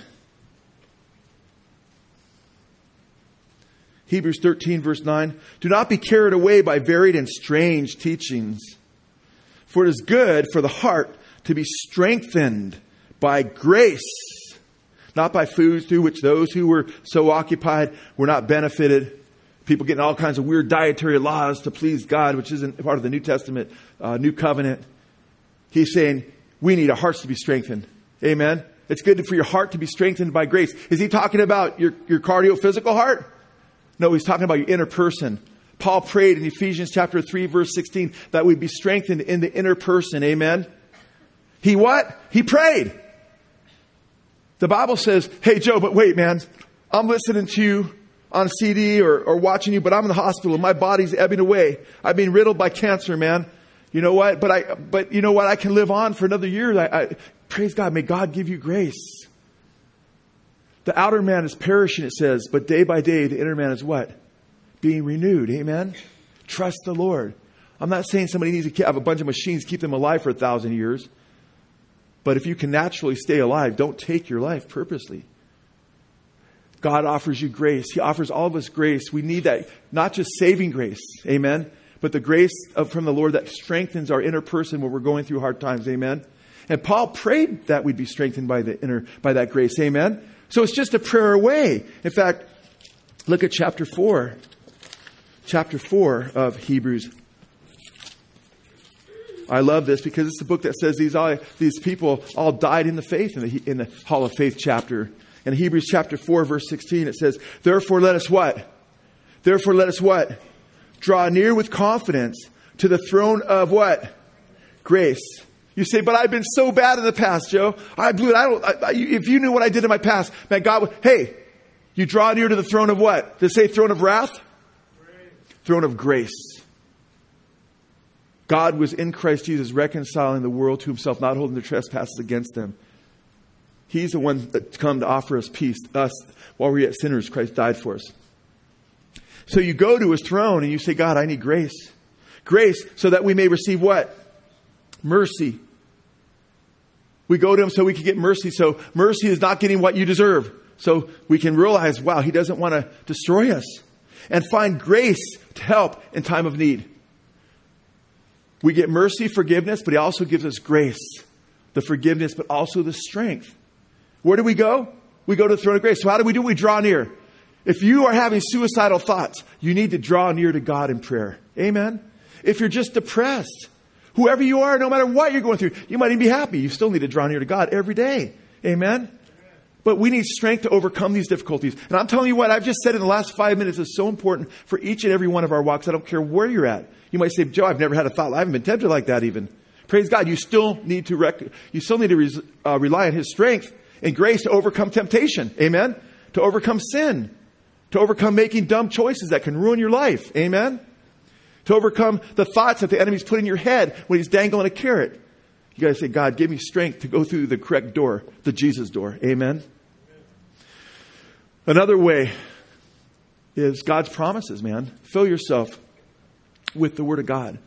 Hebrews 13, verse 9. Do not be carried away by varied and strange teachings, for it is good for the heart to be strengthened by grace, not by foods through which those who were so occupied were not benefited. People getting all kinds of weird dietary laws to please God, which isn't part of the New Testament, New Covenant. He's saying we need our hearts to be strengthened. Amen. It's good for your heart to be strengthened by grace. Is he talking about your cardio-physical heart? No, he's talking about your inner person. Paul prayed in Ephesians chapter 3, verse 16, that we be strengthened in the inner person. Amen. He what? He prayed. The Bible says, hey, Joe, but wait, man, I'm listening to you on a CD or watching you, but I'm in the hospital and my body's ebbing away. I've been riddled by cancer, man. You know what? But you know what? I can live on for another year. Praise God. May God give you grace. The outer man is perishing, it says, but day by day, the inner man is what? Being renewed. Amen. Trust the Lord. I'm not saying somebody needs to have a bunch of machines, keep them alive for 1,000 years. But if you can naturally stay alive, don't take your life purposely. God offers you grace. He offers all of us grace. We need that, not just saving grace. Amen. But the grace from the Lord that strengthens our inner person when we're going through hard times. Amen. And Paul prayed that we'd be strengthened by that grace. Amen. So it's just a prayer away. In fact, look at chapter 4. Chapter 4 of Hebrews. I love this because it's the book that says these people all died in the faith in the Hall of Faith chapter. In Hebrews chapter 4, verse 16, it says, Therefore let us what? Draw near with confidence to the throne of what? Grace. You say, but I've been so bad in the past, Joe. I blew it. If you knew what I did in my past, man, God would, hey, you draw near to the throne of what? Does it say throne of wrath? Grace. Throne of grace. God was in Christ Jesus reconciling the world to himself, not holding their trespasses against them. He's the one that's come to offer us peace. Us, while we're yet sinners, Christ died for us. So you go to his throne and you say, God, I need grace. Grace so that we may receive what? Mercy. We go to him so we can get mercy. So mercy is not getting what you deserve. So we can realize, wow, he doesn't want to destroy us. And find grace to help in time of need. We get mercy, forgiveness, but he also gives us grace. The forgiveness, but also the strength. Where do we go? We go to the throne of grace. So how do we do? We draw near. If you are having suicidal thoughts, you need to draw near to God in prayer. Amen. If you're just depressed, whoever you are, no matter what you're going through, you might even be happy. You still need to draw near to God every day. Amen. But we need strength to overcome these difficulties. And I'm telling you what, I've just said in the last 5 minutes is so important for each and every one of our walks. I don't care where you're at. You might say, Joe, I've never had a thought. I haven't been tempted like that even. Praise God. You still need to rely on his strength and grace to overcome temptation. Amen. To overcome sin. To overcome making dumb choices that can ruin your life. Amen. To overcome the thoughts that the enemy's put in your head when he's dangling a carrot. You got to say, God, give me strength to go through the correct door, the Jesus door. Amen. Another way is God's promises, man. Fill yourself with the Word of God.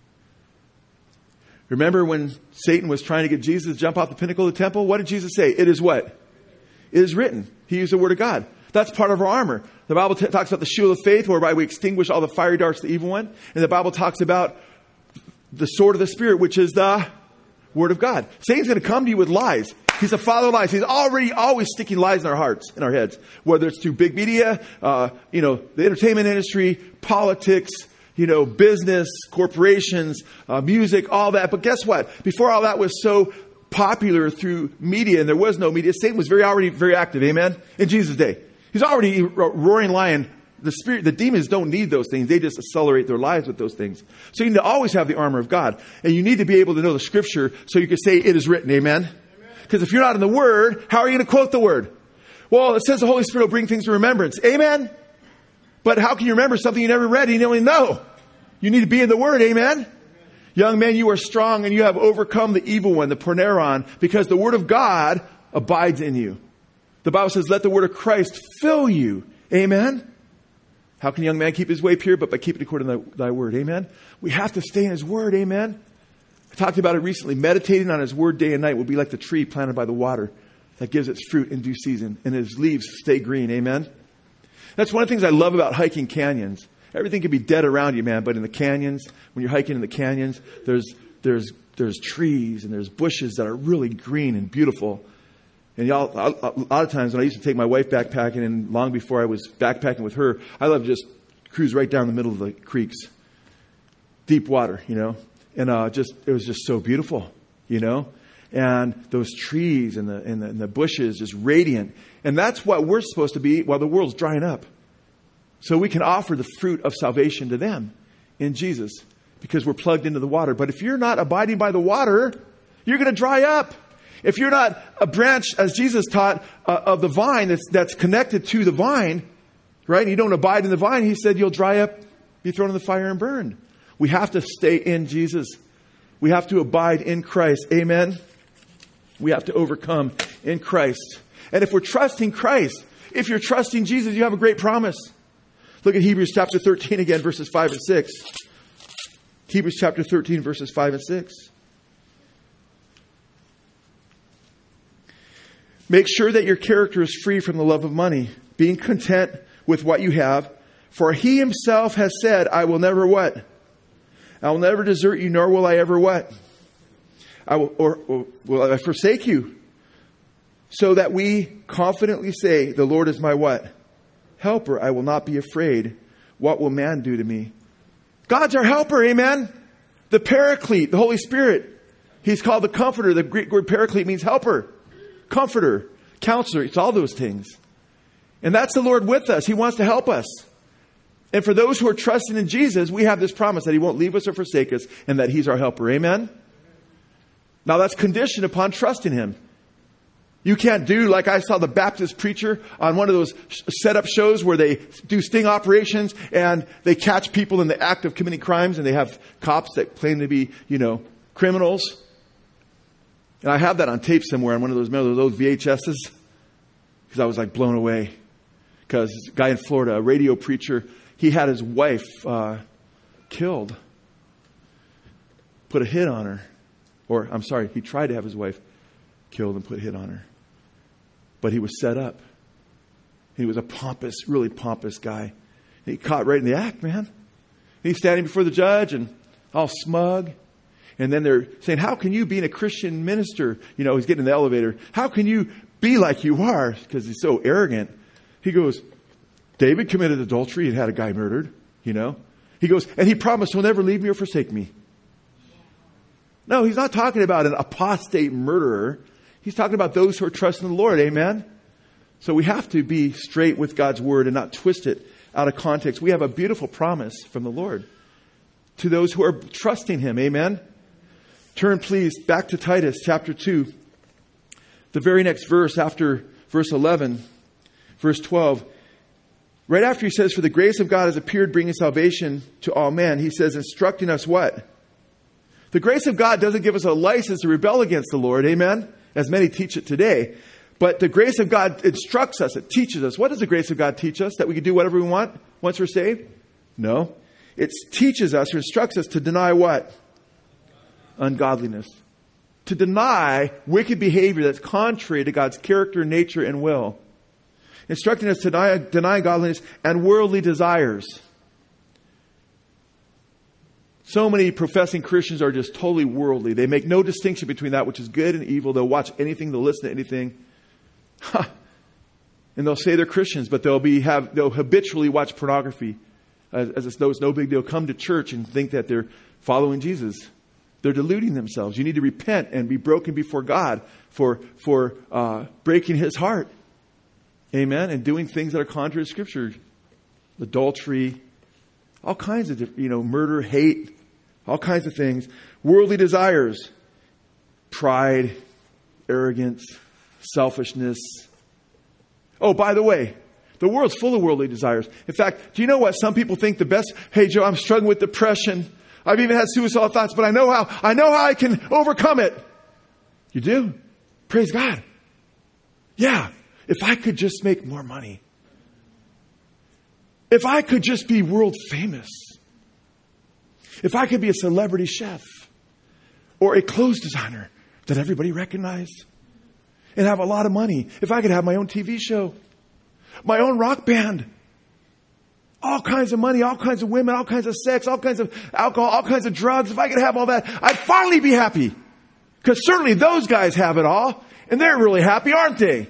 Remember when Satan was trying to get Jesus to jump off the pinnacle of the temple? What did Jesus say? It is what? It is written. He used the Word of God. That's part of our armor. The Bible talks about the shield of faith, whereby we extinguish all the fiery darts of the evil one. And the Bible talks about the sword of the Spirit, which is the Word of God. Satan's going to come to you with lies. He's a father of lies. He's already always sticking lies in our hearts, in our heads. Whether it's through big media, the entertainment industry, politics, business, corporations, music, all that. But guess what? Before all that was so popular through media, and there was no media, Satan was already very active. Amen. In Jesus' day, he's already a roaring lion. The demons don't need those things. They just accelerate their lives with those things. So you need to always have the armor of God, and you need to be able to know the Scripture so you can say it is written. Amen. Because if you're not in the Word, how are you going to quote the Word? Well, it says the Holy Spirit will bring things to remembrance. Amen. But how can you remember something you never read and you don't even know? You need to be in the Word. Amen. Young men, you are strong and you have overcome the evil one, the porneron, because the Word of God abides in you. The Bible says, let the Word of Christ fill you. Amen. How can a young man keep his way pure? But by keeping according to thy word. Amen. We have to stay in his word. Amen. I talked about it recently. Meditating on his word day and night will be like the tree planted by the water that gives its fruit in due season, and his leaves stay green. Amen. That's one of the things I love about hiking canyons. Everything can be dead around you, man. But in the canyons, when you're hiking in the canyons, there's there's trees and there's bushes that are really green and beautiful. And a lot of times when I used to take my wife backpacking, and long before I was backpacking with her, I loved to just cruise right down the middle of the creeks. Deep water, and it was just so beautiful, and those trees and the bushes just radiant. And that's what we're supposed to be while the world's drying up. So we can offer the fruit of salvation to them in Jesus because we're plugged into the water. But if you're not abiding by the water, you're going to dry up. If you're not a branch, as Jesus taught, of the vine that's connected to the vine, right? And you don't abide in the vine, he said you'll dry up, be thrown in the fire and burned. We have to stay in Jesus. We have to abide in Christ. Amen? We have to overcome in Christ. And if we're trusting Christ, if you're trusting Jesus, you have a great promise. Look at Hebrews chapter 13 again, verses 5 and 6. Hebrews chapter 13, verses 5 and 6. Make sure that your character is free from the love of money, being content with what you have. For he himself has said, I will never what? I will never desert you, nor will I ever what? Will I forsake you? So that we confidently say, the Lord is my what? Helper. I will not be afraid. What will man do to me? God's our helper. Amen. The Paraclete, the Holy Spirit. He's called the Comforter. The Greek word Paraclete means helper, comforter, counselor. It's all those things. And that's the Lord with us. He wants to help us. And for those who are trusting in Jesus, we have this promise that he won't leave us or forsake us and that he's our helper. Amen? Now that's conditioned upon trusting him. You can't do like I saw the Baptist preacher on one of those setup shows where they do sting operations and they catch people in the act of committing crimes and they have cops that claim to be, criminals. And I have that on tape somewhere on one of those old VHSs because I was like blown away. Because this guy in Florida, a radio preacher, he had his wife killed, put a hit on her. He tried to have his wife killed and put a hit on her. But he was set up. He was a pompous, really pompous guy. And he caught right in the act, man. And he's standing before the judge and all smug. And then they're saying, how can you, being a Christian minister, he's getting in the elevator, how can you be like you are? Because he's so arrogant. He goes, David committed adultery and had a guy murdered, He goes, and he promised he'll never leave me or forsake me. No, he's not talking about an apostate murderer. He's talking about those who are trusting the Lord. Amen? So we have to be straight with God's word and not twist it out of context. We have a beautiful promise from the Lord to those who are trusting him. Amen? Turn, please, back to Titus chapter 2. The very next verse after verse 11, verse 12. Right after he says, for the grace of God has appeared, bringing salvation to all men. He says, instructing us what? The grace of God doesn't give us a license to rebel against the Lord. Amen? As many teach it today. But the grace of God instructs us. It teaches us. What does the grace of God teach us? That we can do whatever we want once we're saved? No. It teaches us or instructs us to deny what? Ungodliness. To deny wicked behavior that's contrary to God's character, nature, and will. Instructing us to deny godliness and worldly desires. So many professing Christians are just totally worldly. They make no distinction between that which is good and evil. They'll watch anything. They'll listen to anything. And they'll say they're Christians, but they'll habitually watch pornography as though it's no big deal. Come to church and think that they're following Jesus. They're deluding themselves. You need to repent and be broken before God for breaking his heart. Amen. And doing things that are contrary to Scripture. Adultery. All kinds of, murder, hate. All kinds of things. Worldly desires. Pride. Arrogance. Selfishness. Oh, by the way, the world's full of worldly desires. In fact, do you know what some people think the best? Hey, Joe, I'm struggling with depression. I've even had suicidal thoughts, but I know how I can overcome it. You do? Praise God. Yeah. If I could just make more money. If I could just be world famous. If I could be a celebrity chef or a clothes designer that everybody recognized and have a lot of money. If I could have my own TV show, my own rock band. all kinds of money, all kinds of women, all kinds of sex, all kinds of alcohol, all kinds of drugs. If I could have all that, I'd finally be happy. Because certainly those guys have it all. And they're really happy, aren't they?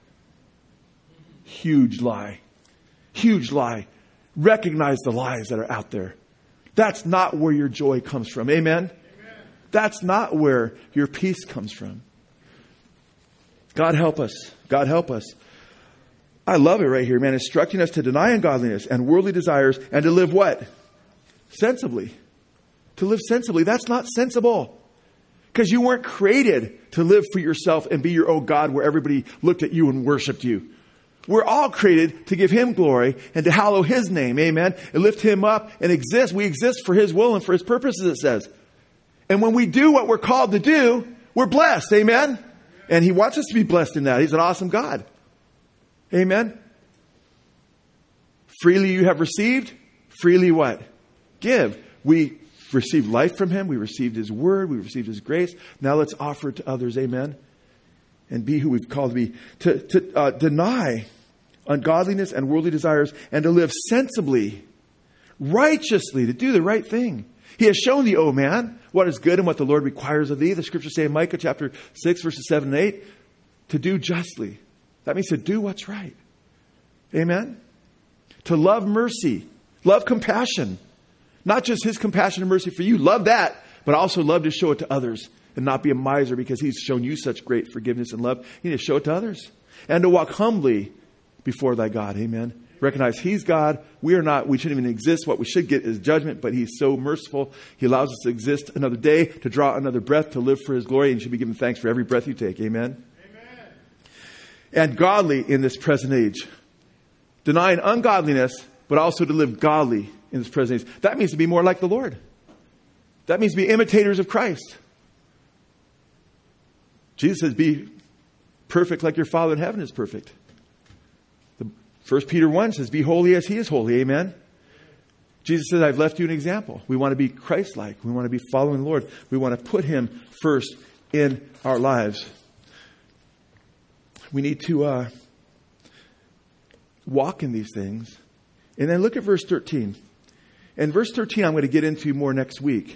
Huge lie. Huge lie. Recognize the lies that are out there. That's not where your joy comes from. Amen? That's not where your peace comes from. God help us. God help us. I love it right here, man. Instructing us to deny ungodliness and worldly desires and to live what? Sensibly. To live sensibly. That's not sensible. Because you weren't created to live for yourself and be your own God where everybody looked at you and worshiped you. We're all created to give Him glory and to hallow His name. Amen. And lift Him up and exist. We exist for His will and for His purposes, it says. And when we do what we're called to do, we're blessed. Amen. And He wants us to be blessed in that. He's an awesome God. Amen. Freely you have received. Freely what? Give. We received life from Him. We received His word. We received His grace. Now let's offer it to others. Amen. And be who we've called to be. To deny ungodliness and worldly desires and to live sensibly, righteously, to do the right thing. He has shown thee, O man, what is good and what the Lord requires of thee. The scriptures say in Micah chapter 6, verses 7 and 8, to do justly. That means to do what's right. Amen. To love mercy, love compassion. Not just His compassion and mercy for you. Love that, but also love to show it to others and not be a miser because He's shown you such great forgiveness and love. You need to show it to others. And to walk humbly before thy God. Amen. Recognize He's God. We are not. We shouldn't even exist. What we should get is judgment, but He's so merciful. He allows us to exist another day, to draw another breath, to live for His glory, and you should be given thanks for every breath you take. Amen. Amen. And godly in this present age. Denying ungodliness, but also to live godly in this present age. That means to be more like the Lord. That means to be imitators of Christ. Jesus says, be perfect like your Father in heaven is perfect. 1 Peter 1 says, be holy as He is holy. Amen. Jesus says, I've left you an example. We want to be Christ-like. We want to be following the Lord. We want to put Him first in our lives. We need to walk in these things. And then look at verse 13. And verse 13 I'm going to get into more next week.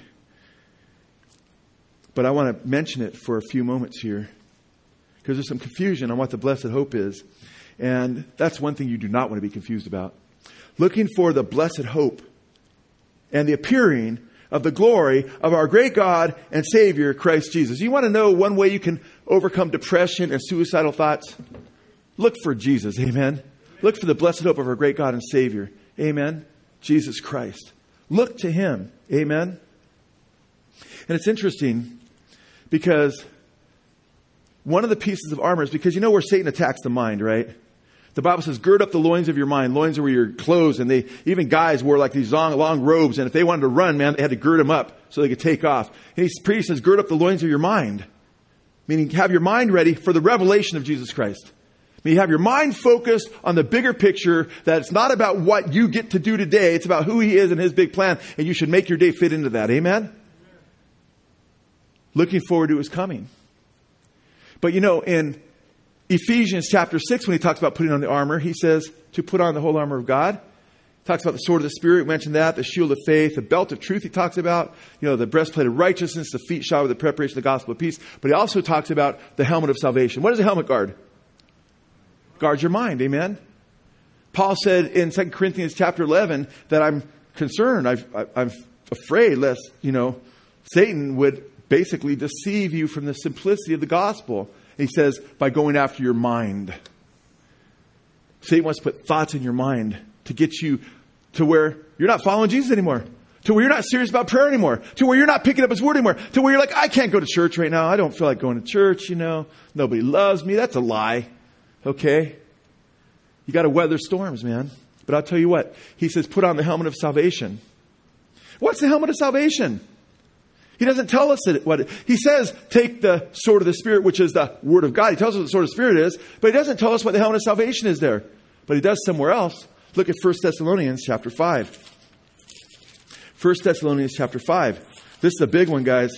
But I want to mention it for a few moments here. Because there's some confusion on what the blessed hope is. And that's one thing you do not want to be confused about. Looking for the blessed hope and the appearing of the glory of our great God and Savior, Christ Jesus. You want to know one way you can overcome depression and suicidal thoughts? Look for Jesus. Amen. Look for the blessed hope of our great God and Savior. Amen. Jesus Christ. Look to Him. Amen. And it's interesting because one of the pieces of armor is because you know where Satan attacks the mind, right? The Bible says, gird up the loins of your mind. Loins are where your clothes, and even guys wore like these long robes, and if they wanted to run, man, they had to gird them up so they could take off. And he says, gird up the loins of your mind. Meaning have your mind ready for the revelation of Jesus Christ. Meaning have your mind focused on the bigger picture, that it's not about what you get to do today. It's about who He is and His big plan, and you should make your day fit into that. Amen? Looking forward to His coming. But you know, in Ephesians chapter 6, when he talks about putting on the armor, he says to put on the whole armor of God. He talks about the sword of the Spirit, we mentioned that, the shield of faith, the belt of truth he talks about, the breastplate of righteousness, the feet shod with the preparation of the gospel of peace. But he also talks about the helmet of salvation. What does a helmet guard? Guard your mind, amen? Paul said in 2 Corinthians chapter 11 that I'm concerned, I'm afraid lest, Satan would basically deceive you from the simplicity of the gospel. He says, by going after your mind. Satan wants to put thoughts in your mind to get you to where you're not following Jesus anymore. To where you're not serious about prayer anymore. To where you're not picking up His word anymore. To where you're like, I can't go to church right now. I don't feel like going to church, Nobody loves me. That's a lie. Okay? You got to weather storms, man. But I'll tell you what. He says, put on the helmet of salvation. What's the helmet of salvation? He doesn't tell us what he says. Take the sword of the Spirit, which is the Word of God. He tells us what the sword of the Spirit is, but he doesn't tell us what the helmet of salvation is there. But he does somewhere else. Look at 1 Thessalonians chapter 5. 1 Thessalonians chapter 5. This is a big one, guys.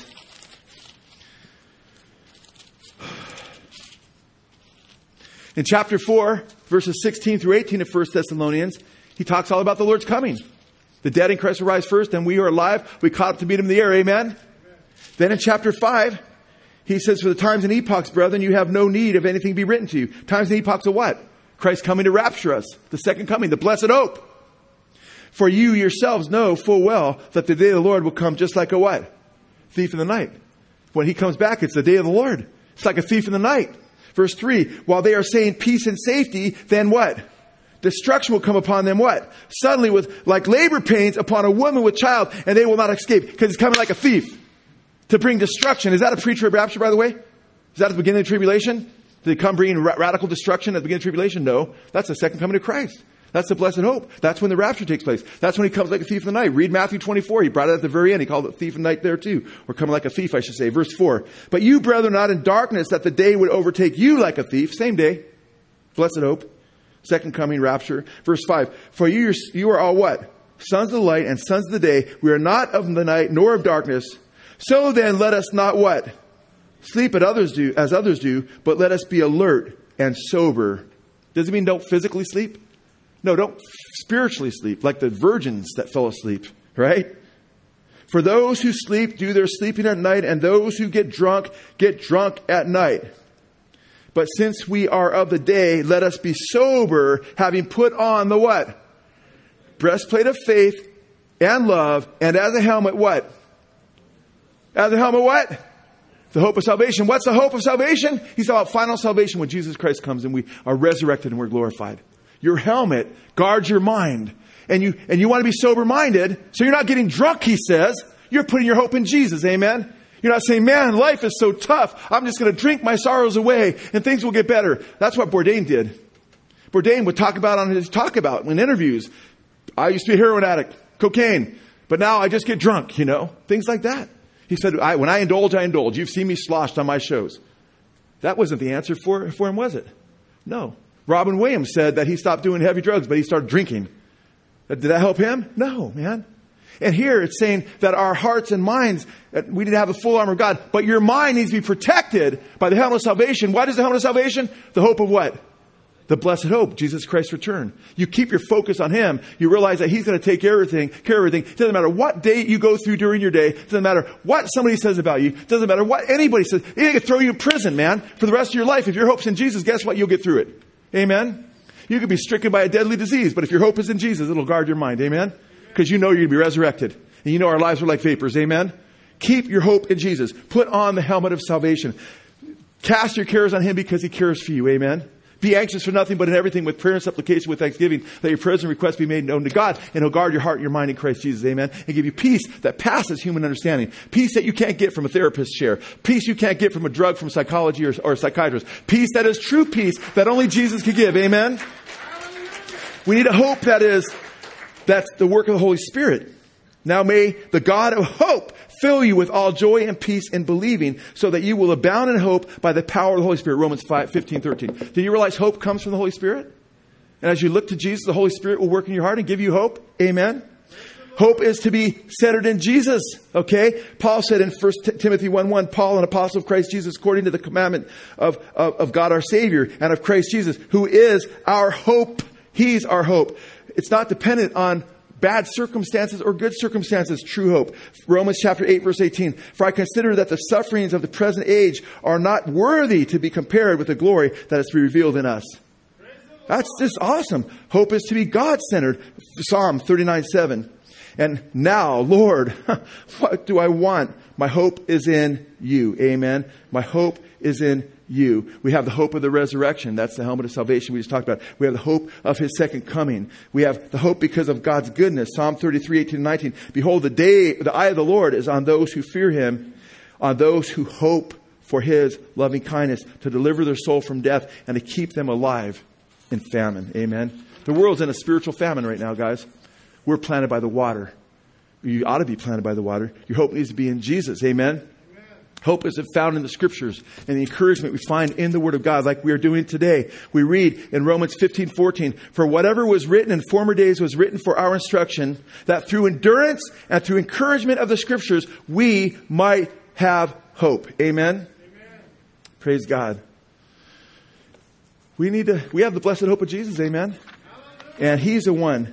In chapter 4, verses 16 through 18 of 1 Thessalonians, He talks all about the Lord's coming. The dead in Christ will rise first, and we who are alive, we caught up to meet him in the air. Amen? Then in chapter 5, he says, for the times and epochs, brethren, you have no need of anything be written to you. Times and epochs of what? Christ coming to rapture us. The second coming, the blessed hope. For you yourselves know full well that the day of the Lord will come just like a what? Thief in the night. When he comes back, it's the day of the Lord. It's like a thief in the night. Verse 3, while they are saying peace and safety, then what? Destruction will come upon them what? Suddenly with like labor pains upon a woman with child, and they will not escape, because it's coming like a thief to bring destruction. Is that a pre-trib rapture, by the way? Is that at the beginning of the tribulation? Did it come bringing radical destruction at the beginning of the tribulation? No. That's the second coming of Christ. That's the blessed hope. That's when the rapture takes place. That's when he comes like a thief in the night. Read Matthew 24. He brought it at the very end. He called it thief in the night there too. Or coming like a thief, I should say. Verse 4. But you, brethren, not in darkness, that the day would overtake you like a thief. Same day. Blessed hope. Second coming, rapture. Verse 5. For you are all what? Sons of the light and sons of the day. We are not of the night nor of darkness. So then let us not what? Sleep as others do, but let us be alert and sober. Does it mean don't physically sleep? No, don't spiritually sleep, like the virgins that fell asleep, right? For those who sleep do their sleeping at night, and those who get drunk at night. But since we are of the day, let us be sober, having put on the what? Breastplate of faith and love, and as a helmet what? As a helmet what? The hope of salvation. What's the hope of salvation? He's talking about final salvation when Jesus Christ comes and we are resurrected and we're glorified. Your helmet guards your mind. And you want to be sober-minded, so you're not getting drunk, he says. You're putting your hope in Jesus, amen? You're not saying, man, life is so tough. I'm just going to drink my sorrows away and things will get better. That's what Bourdain did. Bourdain would talk about in interviews. I used to be a heroin addict, cocaine, but now I just get drunk, things like that. He said, when I indulge, I indulge. You've seen me sloshed on my shows. That wasn't the answer for him, was it? No. Robin Williams said that he stopped doing heavy drugs, but he started drinking. Did that help him? No, man. And here it's saying that our hearts and minds, we need to have the full armor of God, but your mind needs to be protected by the helmet of salvation. What is the helmet of salvation? The hope of what? The blessed hope, Jesus Christ's return. You keep your focus on him. You realize that he's going to take care of everything. It doesn't matter what day you go through during your day. It doesn't matter what somebody says about you. It doesn't matter what anybody says. They can throw you in prison, man, for the rest of your life. If your hope's in Jesus, guess what? You'll get through it. Amen? You could be stricken by a deadly disease, but if your hope is in Jesus, it'll guard your mind. Amen? Because you know you're going to be resurrected. And you know our lives are like vapors. Amen? Keep your hope in Jesus. Put on the helmet of salvation. Cast your cares on him because he cares for you. Amen? Be anxious for nothing, but in everything with prayer and supplication with thanksgiving, that your prayers and requests be made known to God, and he'll guard your heart and your mind in Christ Jesus. Amen? And give you peace that passes human understanding. Peace that you can't get from a therapist's chair. Peace you can't get from a drug from psychology or a psychiatrist. Peace that is true peace that only Jesus can give. Amen? We need a hope that's the work of the Holy Spirit. Now may the God of hope fill you with all joy and peace in believing, so that you will abound in hope by the power of the Holy Spirit. Romans 5:15-13. Do you realize hope comes from the Holy Spirit? And as you look to Jesus, the Holy Spirit will work in your heart and give you hope. Amen? Hope is to be centered in Jesus. Okay? Paul said in 1 Timothy 1:1, Paul, an apostle of Christ Jesus, according to the commandment of God our Savior and of Christ Jesus, who is our hope. He's our hope. It's not dependent on bad circumstances or good circumstances, true hope. Romans chapter 8, verse 18. For I consider that the sufferings of the present age are not worthy to be compared with the glory that is to be revealed in us. That's just awesome. Hope is to be God-centered. Psalm 39:7. And now, Lord, what do I want? My hope is in you. Amen. My hope is in you. We have the hope of the resurrection. That's the helmet of salvation we just talked about. We have the hope of his second coming. We have the hope because of God's goodness. Psalm 33:18-19. Behold, the eye of the Lord is on those who fear him, on those who hope for his loving kindness, to deliver their soul from death and to keep them alive in famine. Amen. The world's in a spiritual famine right now, guys. We're planted by the water. You ought to be planted by the water. Your hope needs to be in Jesus. Amen. Hope is found in the scriptures and the encouragement we find in the word of God, like we are doing today. We read in Romans 15:14, for whatever was written in former days was written for our instruction, that through endurance and through encouragement of the scriptures, we might have hope. Amen. Amen. Praise God. We have the blessed hope of Jesus. Amen. And he's the one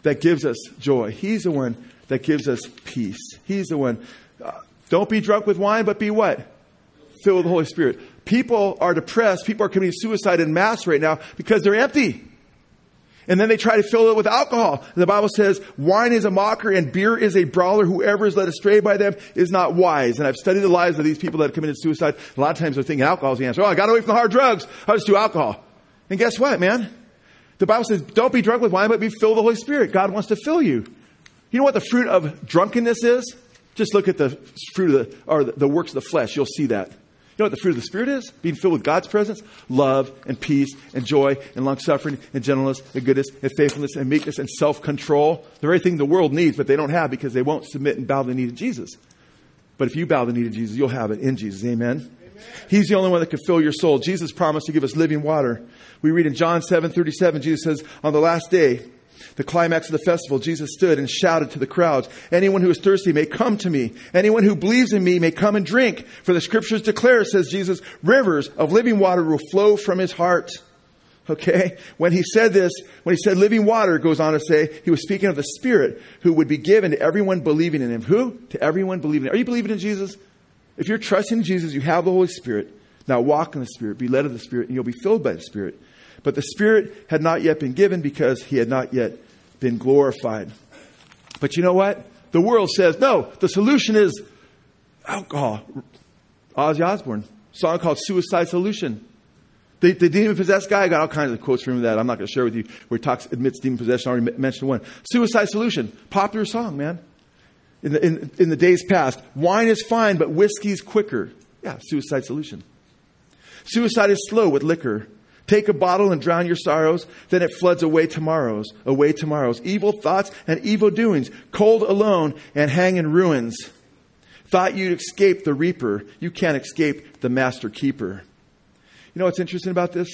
that gives us joy. He's the one that gives us peace. He's the one. Don't be drunk with wine, but be what? Filled with the Holy Spirit. People are depressed. People are committing suicide en masse right now because they're empty. And then they try to fill it with alcohol. And the Bible says, wine is a mocker and beer is a brawler. Whoever is led astray by them is not wise. And I've studied the lives of these people that have committed suicide. A lot of times they're thinking alcohol is the answer. Oh, I got away from the hard drugs. I'll just do alcohol. And guess what, man? The Bible says, don't be drunk with wine, but be filled with the Holy Spirit. God wants to fill you. You know what the fruit of drunkenness is? Just look at the fruit of the works of the flesh. You'll see that. You know what the fruit of the Spirit is? Being filled with God's presence, love and peace and joy and long-suffering and gentleness and goodness and faithfulness and meekness and self-control. The very thing the world needs, but they don't have because they won't submit and bow the knee to Jesus. But if you bow the knee to Jesus, you'll have it in Jesus. Amen? He's the only one that can fill your soul. Jesus promised to give us living water. We read in John 7:37, Jesus says, on the last day, the climax of the festival, Jesus stood and shouted to the crowds, anyone who is thirsty may come to me. Anyone who believes in me may come and drink. For the scriptures declare, says Jesus, rivers of living water will flow from his heart. Okay? When he said this, when he said living water, goes on to say, he was speaking of the Spirit who would be given to everyone believing in him. Who? To everyone believing in him. Are you believing in Jesus? If you're trusting in Jesus, you have the Holy Spirit. Now walk in the Spirit, be led of the Spirit, and you'll be filled by the Spirit. But the Spirit had not yet been given because he had not yet been glorified. But you know what? The world says, no, the solution is alcohol. Ozzy Osbourne, song called Suicide Solution. The demon-possessed guy, I got all kinds of quotes from him that I'm not going to share with you, where he admits demon possession. I already mentioned one. Suicide Solution, popular song, man. In the days past, wine is fine, but whiskey's quicker. Yeah, Suicide Solution. Suicide is slow with liquor. Take a bottle and drown your sorrows, then it floods away tomorrows. Evil thoughts and evil doings, cold alone and hang in ruins. Thought you'd escape the reaper. You can't escape the master keeper. You know what's interesting about this?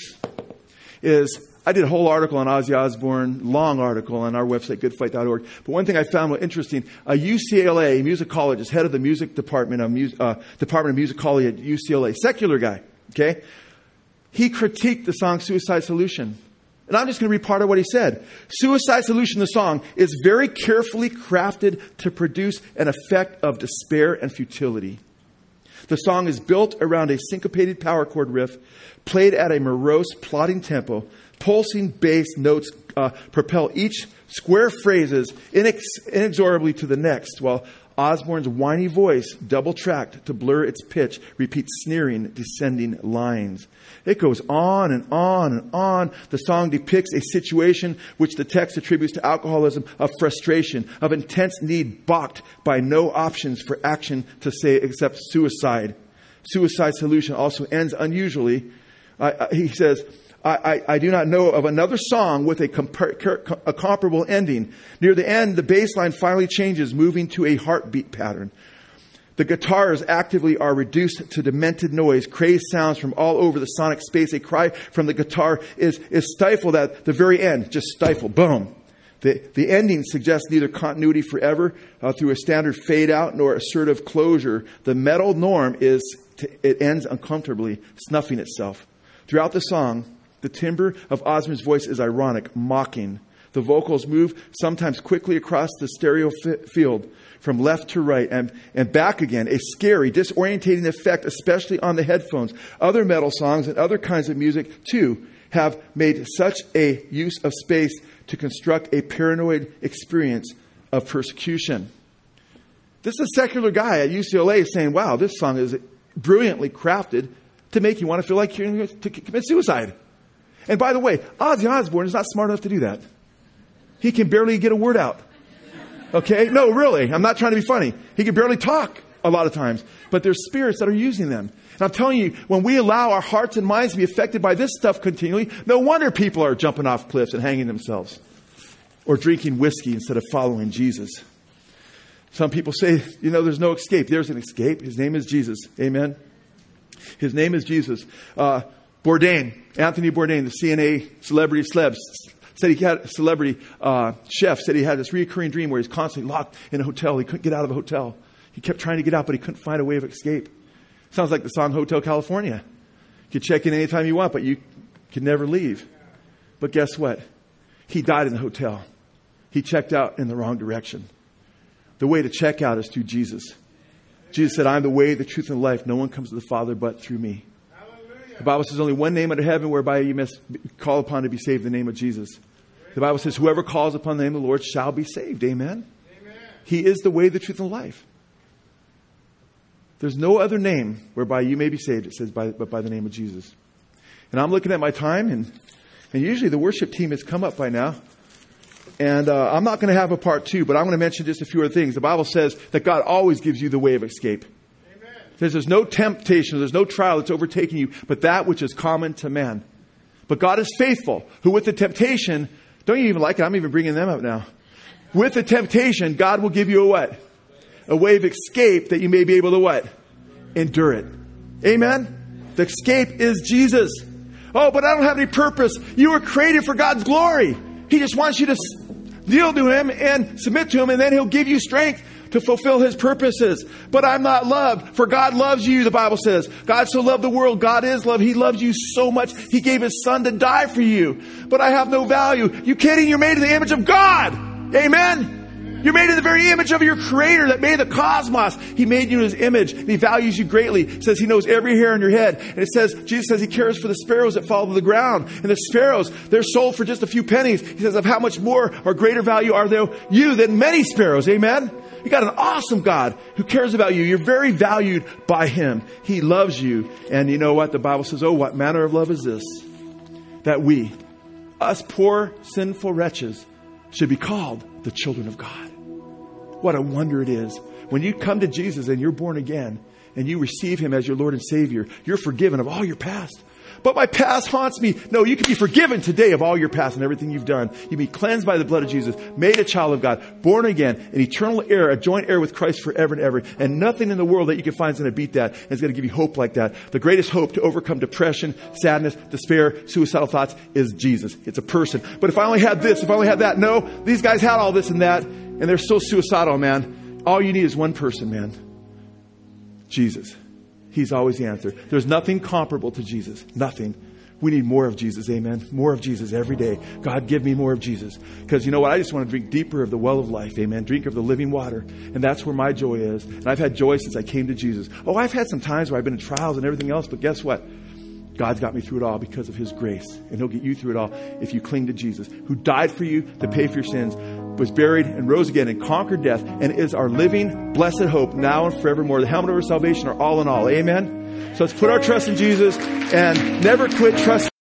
Is I did a whole article on Ozzy Osbourne, long article on our website, goodfight.org. But one thing I found interesting, a UCLA musicologist, head of the music department of musicology at UCLA, secular guy, okay? He critiqued the song Suicide Solution. And I'm just going to read part of what he said. Suicide Solution, the song, is very carefully crafted to produce an effect of despair and futility. The song is built around a syncopated power chord riff, played at a morose, plodding tempo. Pulsing bass notes propel each square phrases inexorably to the next, while Osbourne's whiny voice, double-tracked to blur its pitch, repeats sneering, descending lines. It goes on and on and on. The song depicts a situation which the text attributes to alcoholism, of frustration, of intense need, balked by no options for action to say except suicide. Suicide Solution also ends unusually. He says, I do not know of another song with a comparable ending. Near the end, the bass line finally changes, moving to a heartbeat pattern. The guitars actively are reduced to demented noise. Crazed sounds from all over the sonic space. A cry from the guitar is stifled at the very end. Just stifled. Boom. The ending suggests neither continuity forever through a standard fade out nor assertive closure. The metal norm is it ends uncomfortably, snuffing itself. Throughout the song, the timbre of Osbourne's voice is ironic, mocking. The vocals move sometimes quickly across the stereo field from left to right and back again. A scary, disorientating effect, especially on the headphones. Other metal songs and other kinds of music, too, have made such a use of space to construct a paranoid experience of persecution. This is a secular guy at UCLA saying, wow, this song is brilliantly crafted to make you want to feel like you're going to commit suicide. And by the way, Ozzy Osbourne is not smart enough to do that. He can barely get a word out. Okay? No, really. I'm not trying to be funny. He can barely talk a lot of times. But there's spirits that are using them. And I'm telling you, when we allow our hearts and minds to be affected by this stuff continually, no wonder people are jumping off cliffs and hanging themselves. Or drinking whiskey instead of following Jesus. Some people say, there's no escape. There's an escape. His name is Jesus. Amen? His name is Jesus. Bourdain, Anthony Bourdain, the CNA celebrity celeb, said he had a celebrity chef, said he had this recurring dream where he's constantly locked in a hotel. He couldn't get out of a hotel. He kept trying to get out, but he couldn't find a way of escape. Sounds like the song Hotel California. You could check in anytime you want, but you could never leave. But guess what? He died in the hotel. He checked out in the wrong direction. The way to check out is through Jesus. Jesus said, I'm the way, the truth, and the life. No one comes to the Father but through me. Hallelujah. The Bible says only one name under heaven whereby you must call upon to be saved, the name of Jesus. The Bible says whoever calls upon the name of the Lord shall be saved. Amen? Amen. He is the way, the truth, and the life. There's no other name whereby you may be saved, it says, but by the name of Jesus. And I'm looking at my time, and usually the worship team has come up by now. And I'm not going to have a part 2, but I'm going to mention just a few other things. The Bible says that God always gives you the way of escape. Amen. It says there's no temptation, there's no trial that's overtaking you, but that which is common to man. But God is faithful, who with the temptation, don't you even like it? I'm even bringing them up now. With the temptation, God will give you a what? A way of escape that you may be able to what? Endure it. Amen? The escape is Jesus. Oh, but I don't have any purpose. You were created for God's glory. He just wants you to yield to Him and submit to Him, and then He'll give you strength to fulfill His purposes. But I'm not loved, for God loves you, the Bible says. God so loved the world. God is love. He loves you so much. He gave His Son to die for you. But I have no value. You kidding? You're made in the image of God. Amen? You're made in the very image of your Creator that made the cosmos. He made you in His image, and He values you greatly. It says He knows every hair on your head. And it says, Jesus says He cares for the sparrows that fall to the ground. And the sparrows, they're sold for just a few pennies. He says, of how much more or greater value are there you than many sparrows? Amen? You got an awesome God who cares about you. You're very valued by Him. He loves you. And you know what? The Bible says, oh, what manner of love is this? That we, us poor, sinful wretches, should be called the children of God. What a wonder it is. When you come to Jesus and you're born again and you receive Him as your Lord and Savior, you're forgiven of all your past. But my past haunts me. No, you can be forgiven today of all your past and everything you've done. You be cleansed by the blood of Jesus, made a child of God, born again, an eternal heir, a joint heir with Christ forever and ever. And nothing in the world that you can find is going to beat that. And it's going to give you hope like that. The greatest hope to overcome depression, sadness, despair, suicidal thoughts is Jesus. It's a person. But if I only had this, if I only had that, no, these guys had all this and that. And they're so suicidal, man. All you need is one person, man. Jesus. He's always the answer. There's nothing comparable to Jesus. Nothing. We need more of Jesus. Amen. More of Jesus every day. God, give me more of Jesus. Because you know what? I just want to drink deeper of the well of life. Amen. Drink of the living water. And that's where my joy is. And I've had joy since I came to Jesus. Oh, I've had some times where I've been in trials and everything else. But guess what? God's got me through it all because of His grace. And He'll get you through it all if you cling to Jesus, who died for you to pay for your sins, was buried and rose again and conquered death, and is our living, blessed hope now and forevermore. The helmet of our salvation are all in all. Amen? So let's put our trust in Jesus and never quit trusting.